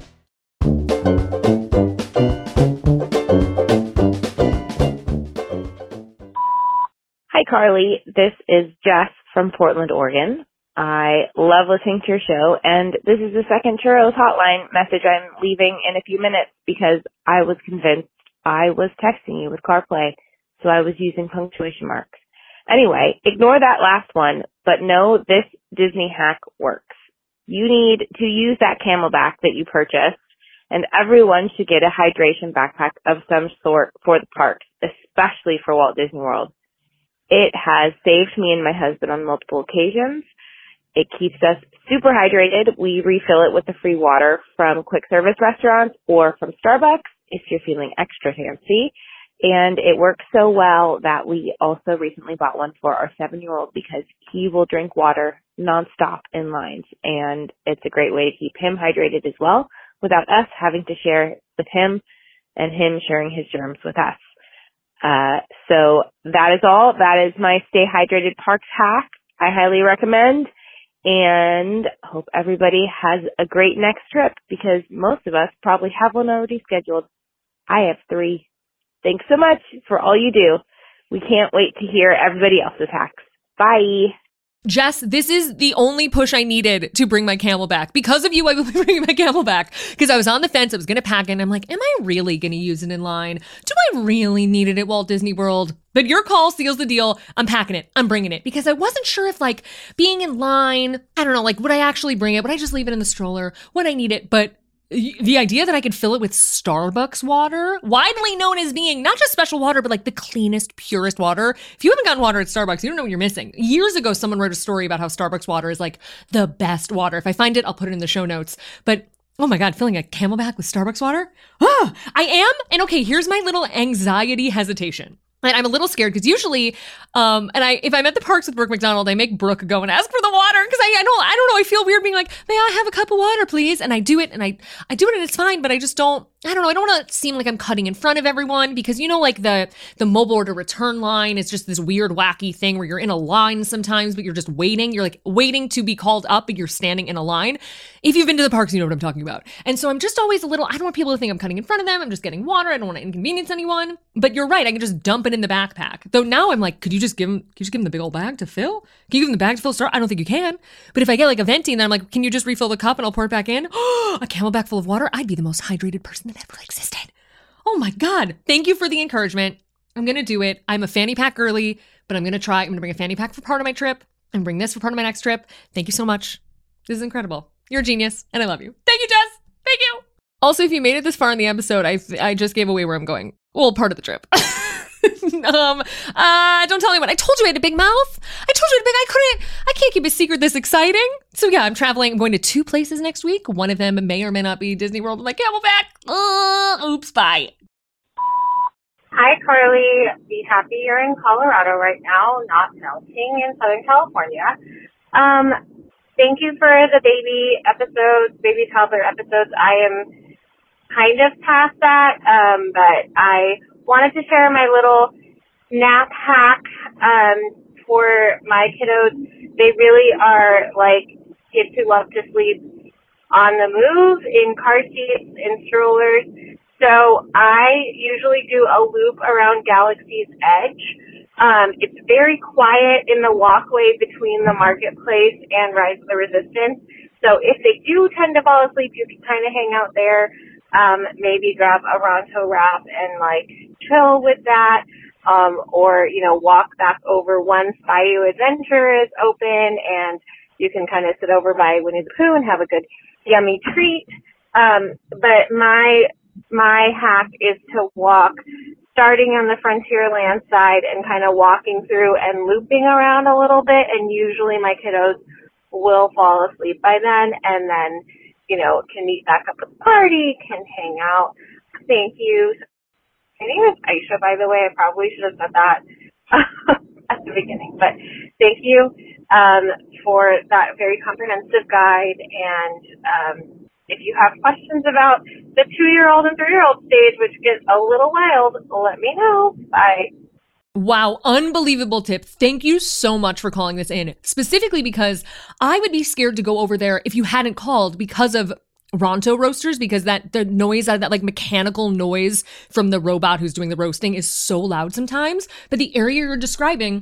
Hi, Carly. This is Jess from Portland, Oregon. I love listening to your show, and this is the second Churros Hotline message I'm leaving in a few minutes because I was convinced I was texting you with CarPlay, so I was using punctuation marks. Anyway, ignore that last one, but know this Disney hack works. You need to use that Camelback that you purchased, and everyone should get a hydration backpack of some sort for the parks, especially for Walt Disney World. It has saved me and my husband on multiple occasions. It keeps us super hydrated. We refill it with the free water from quick service restaurants or from Starbucks if you're feeling extra fancy. And it works so well that we also recently bought one for our seven-year-old because he will drink water nonstop in lines. And it's a great way to keep him hydrated as well without us having to share with him and him sharing his germs with us. Uh, so that is all. That is my Stay Hydrated Parks hack. I highly recommend. And hope everybody has a great next trip because most of us probably have one already scheduled. I have three. Thanks so much for all you do. We can't wait to hear everybody else's hacks. Bye. Jess, this is the only push I needed to bring my Camelback. Because of you, I will be bringing my Camelback. Because I was on the fence. I was going to pack it. And I'm like, am I really going to use it in line? Do I really need it at Walt Disney World? But your call seals the deal. I'm packing it. I'm bringing it. Because I wasn't sure if, like, being in line, I don't know, like, would I actually bring it? Would I just leave it in the stroller? Would I need it? But the idea that I could fill it with Starbucks water, widely known as being not just special water, but like the cleanest, purest water. If you haven't gotten water at Starbucks, you don't know what you're missing. Years ago, someone wrote a story about how Starbucks water is like the best water. If I find it, I'll put it in the show notes. But oh my God, filling a Camelback with Starbucks water? Ah, I am. And okay, here's my little anxiety hesitation. And I'm a little scared because usually, um, and I, if I'm at the parks with Brooke McDonald, I make Brooke go and ask for the water because I, I don't, I don't know, I feel weird being like, may I have a cup of water, please? And I do it, and I, I do it, and it's fine, but I just don't, I don't know, I don't want to seem like I'm cutting in front of everyone because you know, like the the mobile order return line is just this weird, wacky thing where you're in a line sometimes, but you're just waiting. You're like waiting to be called up, but you're standing in a line. If you've been to the parks, you know what I'm talking about. And so I'm just always a little, I don't want people to think I'm cutting in front of them. I'm just getting water. I don't want to inconvenience anyone. But you're right, I can just dump it in the backpack. Though now I'm like, could you just give him, could you just give him the big old bag to fill? Can you give him the bag to fill? Sir, I don't think you can. But if I get like a venti, then I'm like, can you just refill the cup and I'll pour it back in? A Camelback full of water? I'd be the most hydrated person that ever existed. Oh my God. Thank you for the encouragement. I'm going to do it. I'm a fanny pack girly, but I'm going to try. I'm going to bring a fanny pack for part of my trip and bring this for part of my next trip. Thank you so much. This is incredible. You're a genius and I love you. Thank you, Jess. Thank you. Also, if you made it this far in the episode, I I just gave away where I'm going. Well, part of the trip. um, uh, don't tell anyone. I told you I had a big mouth. I told you I had a big, I couldn't, I can't keep a secret this exciting. So yeah, I'm traveling. I'm going to two places next week. One of them may or may not be Disney World with my Camelback. Uh, oops, bye. Hi, Carly. Be happy you're in Colorado right now, not melting in Southern California. Um, thank you for the baby episodes, baby toddler episodes. I am kind of past that, um, but I wanted to share my little nap hack um, for my kiddos. They really are like kids who love to sleep on the move, in car seats, in strollers. So I usually do a loop around Galaxy's Edge. Um, it's very quiet in the walkway between the marketplace and Rise of the Resistance. So if they do tend to fall asleep, you can kind of hang out there. Um, maybe grab a Ronto wrap and like chill with that, um, or, you know, walk back over once Bayou Adventure is open and you can kind of sit over by Winnie the Pooh and have a good yummy treat. Um, but my, my hack is to walk starting on the Frontierland side and kind of walking through and looping around a little bit. And usually my kiddos will fall asleep by then and then, you know, can meet back up at the party, can hang out. Thank you. My name is Aisha, by the way. I probably should have said that at the beginning. But thank you um, for that very comprehensive guide. And um, if you have questions about the two-year-old and three-year-old stage, which gets a little wild, let me know. Bye. Wow, unbelievable tip. Thank you so much for calling this in, specifically because I would be scared to go over there if you hadn't called because of Ronto roasters, because that the noise out of that like mechanical noise from the robot who's doing the roasting is so loud sometimes. But the area you're describing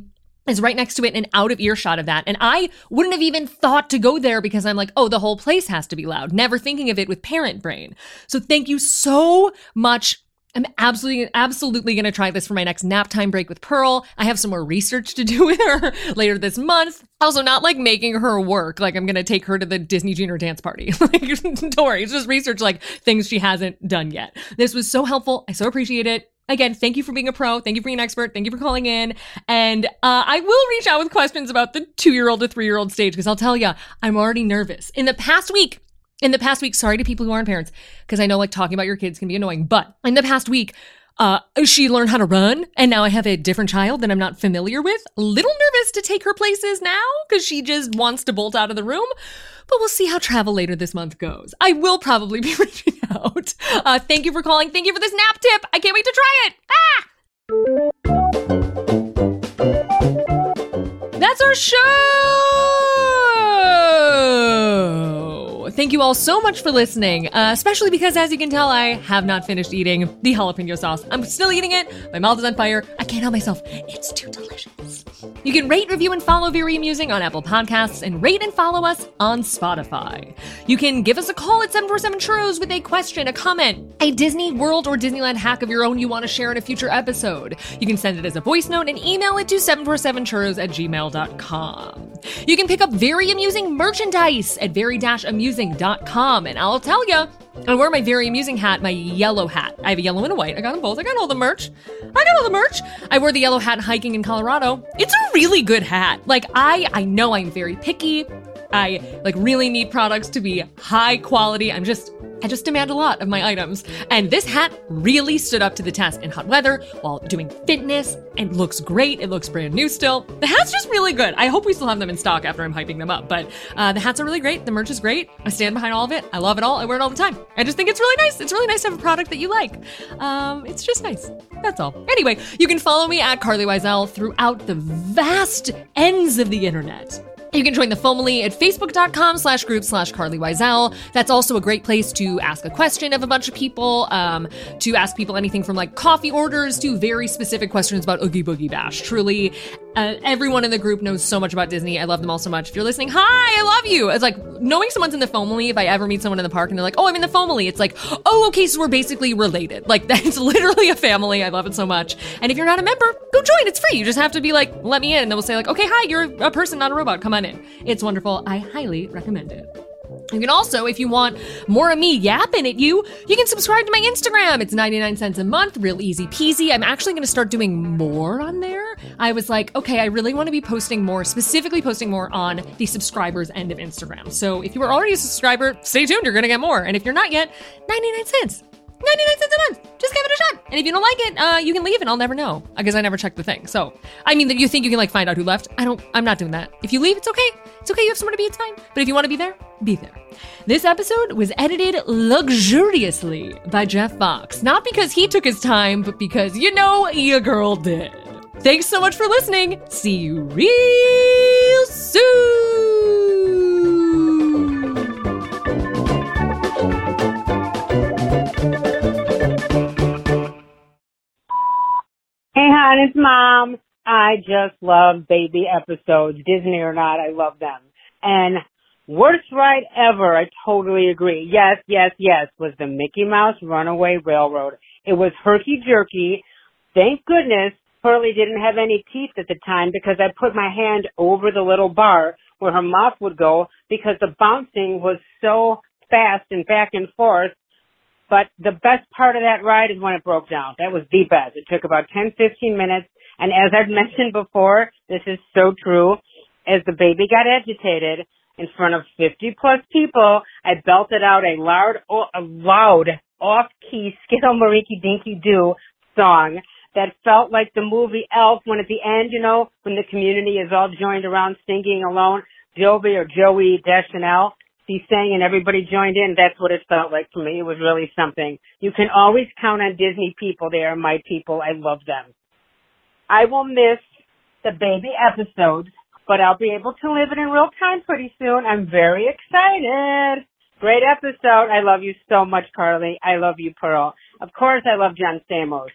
is right next to it and out of earshot of that. And I wouldn't have even thought to go there because I'm like, oh, the whole place has to be loud. Never thinking of it with parent brain. So thank you so much. I'm absolutely, absolutely going to try this for my next nap time break with Pearl. I have some more research to do with her later this month. Also, not like making her work. Like I'm going to take her to the Disney Junior dance party. Like, don't worry. It's just research, like things she hasn't done yet. This was so helpful. I so appreciate it. Again, thank you for being a pro. Thank you for being an expert. Thank you for calling in. And uh, I will reach out with questions about the two-year-old to three-year-old stage because I'll tell you, I'm already nervous. In the past week, In the past week, sorry to people who aren't parents, because I know like talking about your kids can be annoying, but in the past week, uh, she learned how to run, and now I have a different child that I'm not familiar with. A little nervous to take her places now, because she just wants to bolt out of the room, but we'll see how travel later this month goes. I will probably be reaching out. Uh, thank you for calling. Thank you for this nap tip. I can't wait to try it. Ah! That's our show! Thank you all so much for listening, uh, especially because, as you can tell, I have not finished eating the jalapeno sauce. I'm still eating it. My mouth is on fire. I can't help myself. It's too delicious. You can rate, review, and follow Very Amusing on Apple Podcasts and rate and follow us on Spotify. You can give us a call at seven four seven churros with a question, a comment, a Disney World or Disneyland hack of your own you want to share in a future episode. You can send it as a voice note and email it to seven four seven churros at gmail dot com. You can pick up Very Amusing merchandise at very amusing dot com. And I'll tell you, I wear my Very Amusing hat, my yellow hat. I have a yellow and a white. I got them both. I got all the merch. I got all the merch. I wore the yellow hat hiking in Colorado. It's a really good hat. Like, I, I know I'm very picky. I, like, really need products to be high quality. I'm just... I just demand a lot of my items. And this hat really stood up to the test in hot weather while doing fitness and looks great. It looks brand new still. The hat's just really good. I hope we still have them in stock after I'm hyping them up. But uh, the hats are really great. The merch is great. I stand behind all of it. I love it all. I wear it all the time. I just think it's really nice. It's really nice to have a product that you like. Um, it's just nice. That's all. Anyway, you can follow me at Carly Wiesel throughout the vast ends of the internet. You can join the Fomaly at facebook.com slash group slash Carly Wiesel. That's also a great place to ask a question of a bunch of people, um, to ask people anything from like coffee orders to very specific questions about Oogie Boogie Bash. Truly, uh, everyone in the group knows so much about Disney. I love them all so much. If you're listening, hi, I love you. It's like knowing someone's in the Fomaly. If I ever meet someone in the park and they're like, oh, I'm in the Fomaly, it's like, oh, okay, so we're basically related. Like, that's literally a family. I love it so much. And if you're not a member, go join. It's free. You just have to be like, let me in. And then we'll say like, okay, hi, you're a person, not a robot. Come on in. It's wonderful. I highly recommend it. You can also, if you want more of me yapping at you, you can subscribe to my Instagram. It's ninety-nine cents a month, real easy peasy. I'm actually going to start doing more on there. I was like, okay, I really want to be posting more, specifically posting more on the subscribers end of Instagram. So if you are already a subscriber, stay tuned. You're going to get more. And if you're not yet, ninety-nine cents. ninety-nine cents a month. Just give it a shot. And if you don't like it, uh, you can leave and I'll never know because I never checked the thing. So, I mean, you think you can like find out who left? I don't, I'm not doing that. If you leave, it's okay. It's okay. You have somewhere to be. It's fine. But if you want to be there, be there. This episode was edited luxuriously by Jeff Fox. Not because he took his time, but because, you know, your girl did. Thanks so much for listening. See you real soon. Hey, hon, it's Mom. I just love baby episodes, Disney or not, I love them. And worst ride ever, I totally agree. Yes, yes, yes, was the Mickey Mouse Runaway Railroad. It was herky-jerky. Thank goodness Pearlie didn't have any teeth at the time because I put my hand over the little bar where her mouth would go because the bouncing was so fast and back and forth. But the best part of that ride is when it broke down. That was the best. It took about ten, fifteen minutes. And as I've mentioned before, this is so true. As the baby got agitated in front of fifty plus people, I belted out a loud, a loud off-key Skittle Marinky Dinky Doo song that felt like the movie Elf when at the end, you know, when the community is all joined around singing alone, Joby or Joey Deschanel. He sang and everybody joined in. That's what it felt like for me. It was really something. You can always count on Disney people. They are my people. I love them. I will miss the baby episodes, but I'll be able to live it in real time pretty soon. I'm very excited. Great episode. I love you so much, Carly. I love you, Pearl. Of course, I love John Stamos.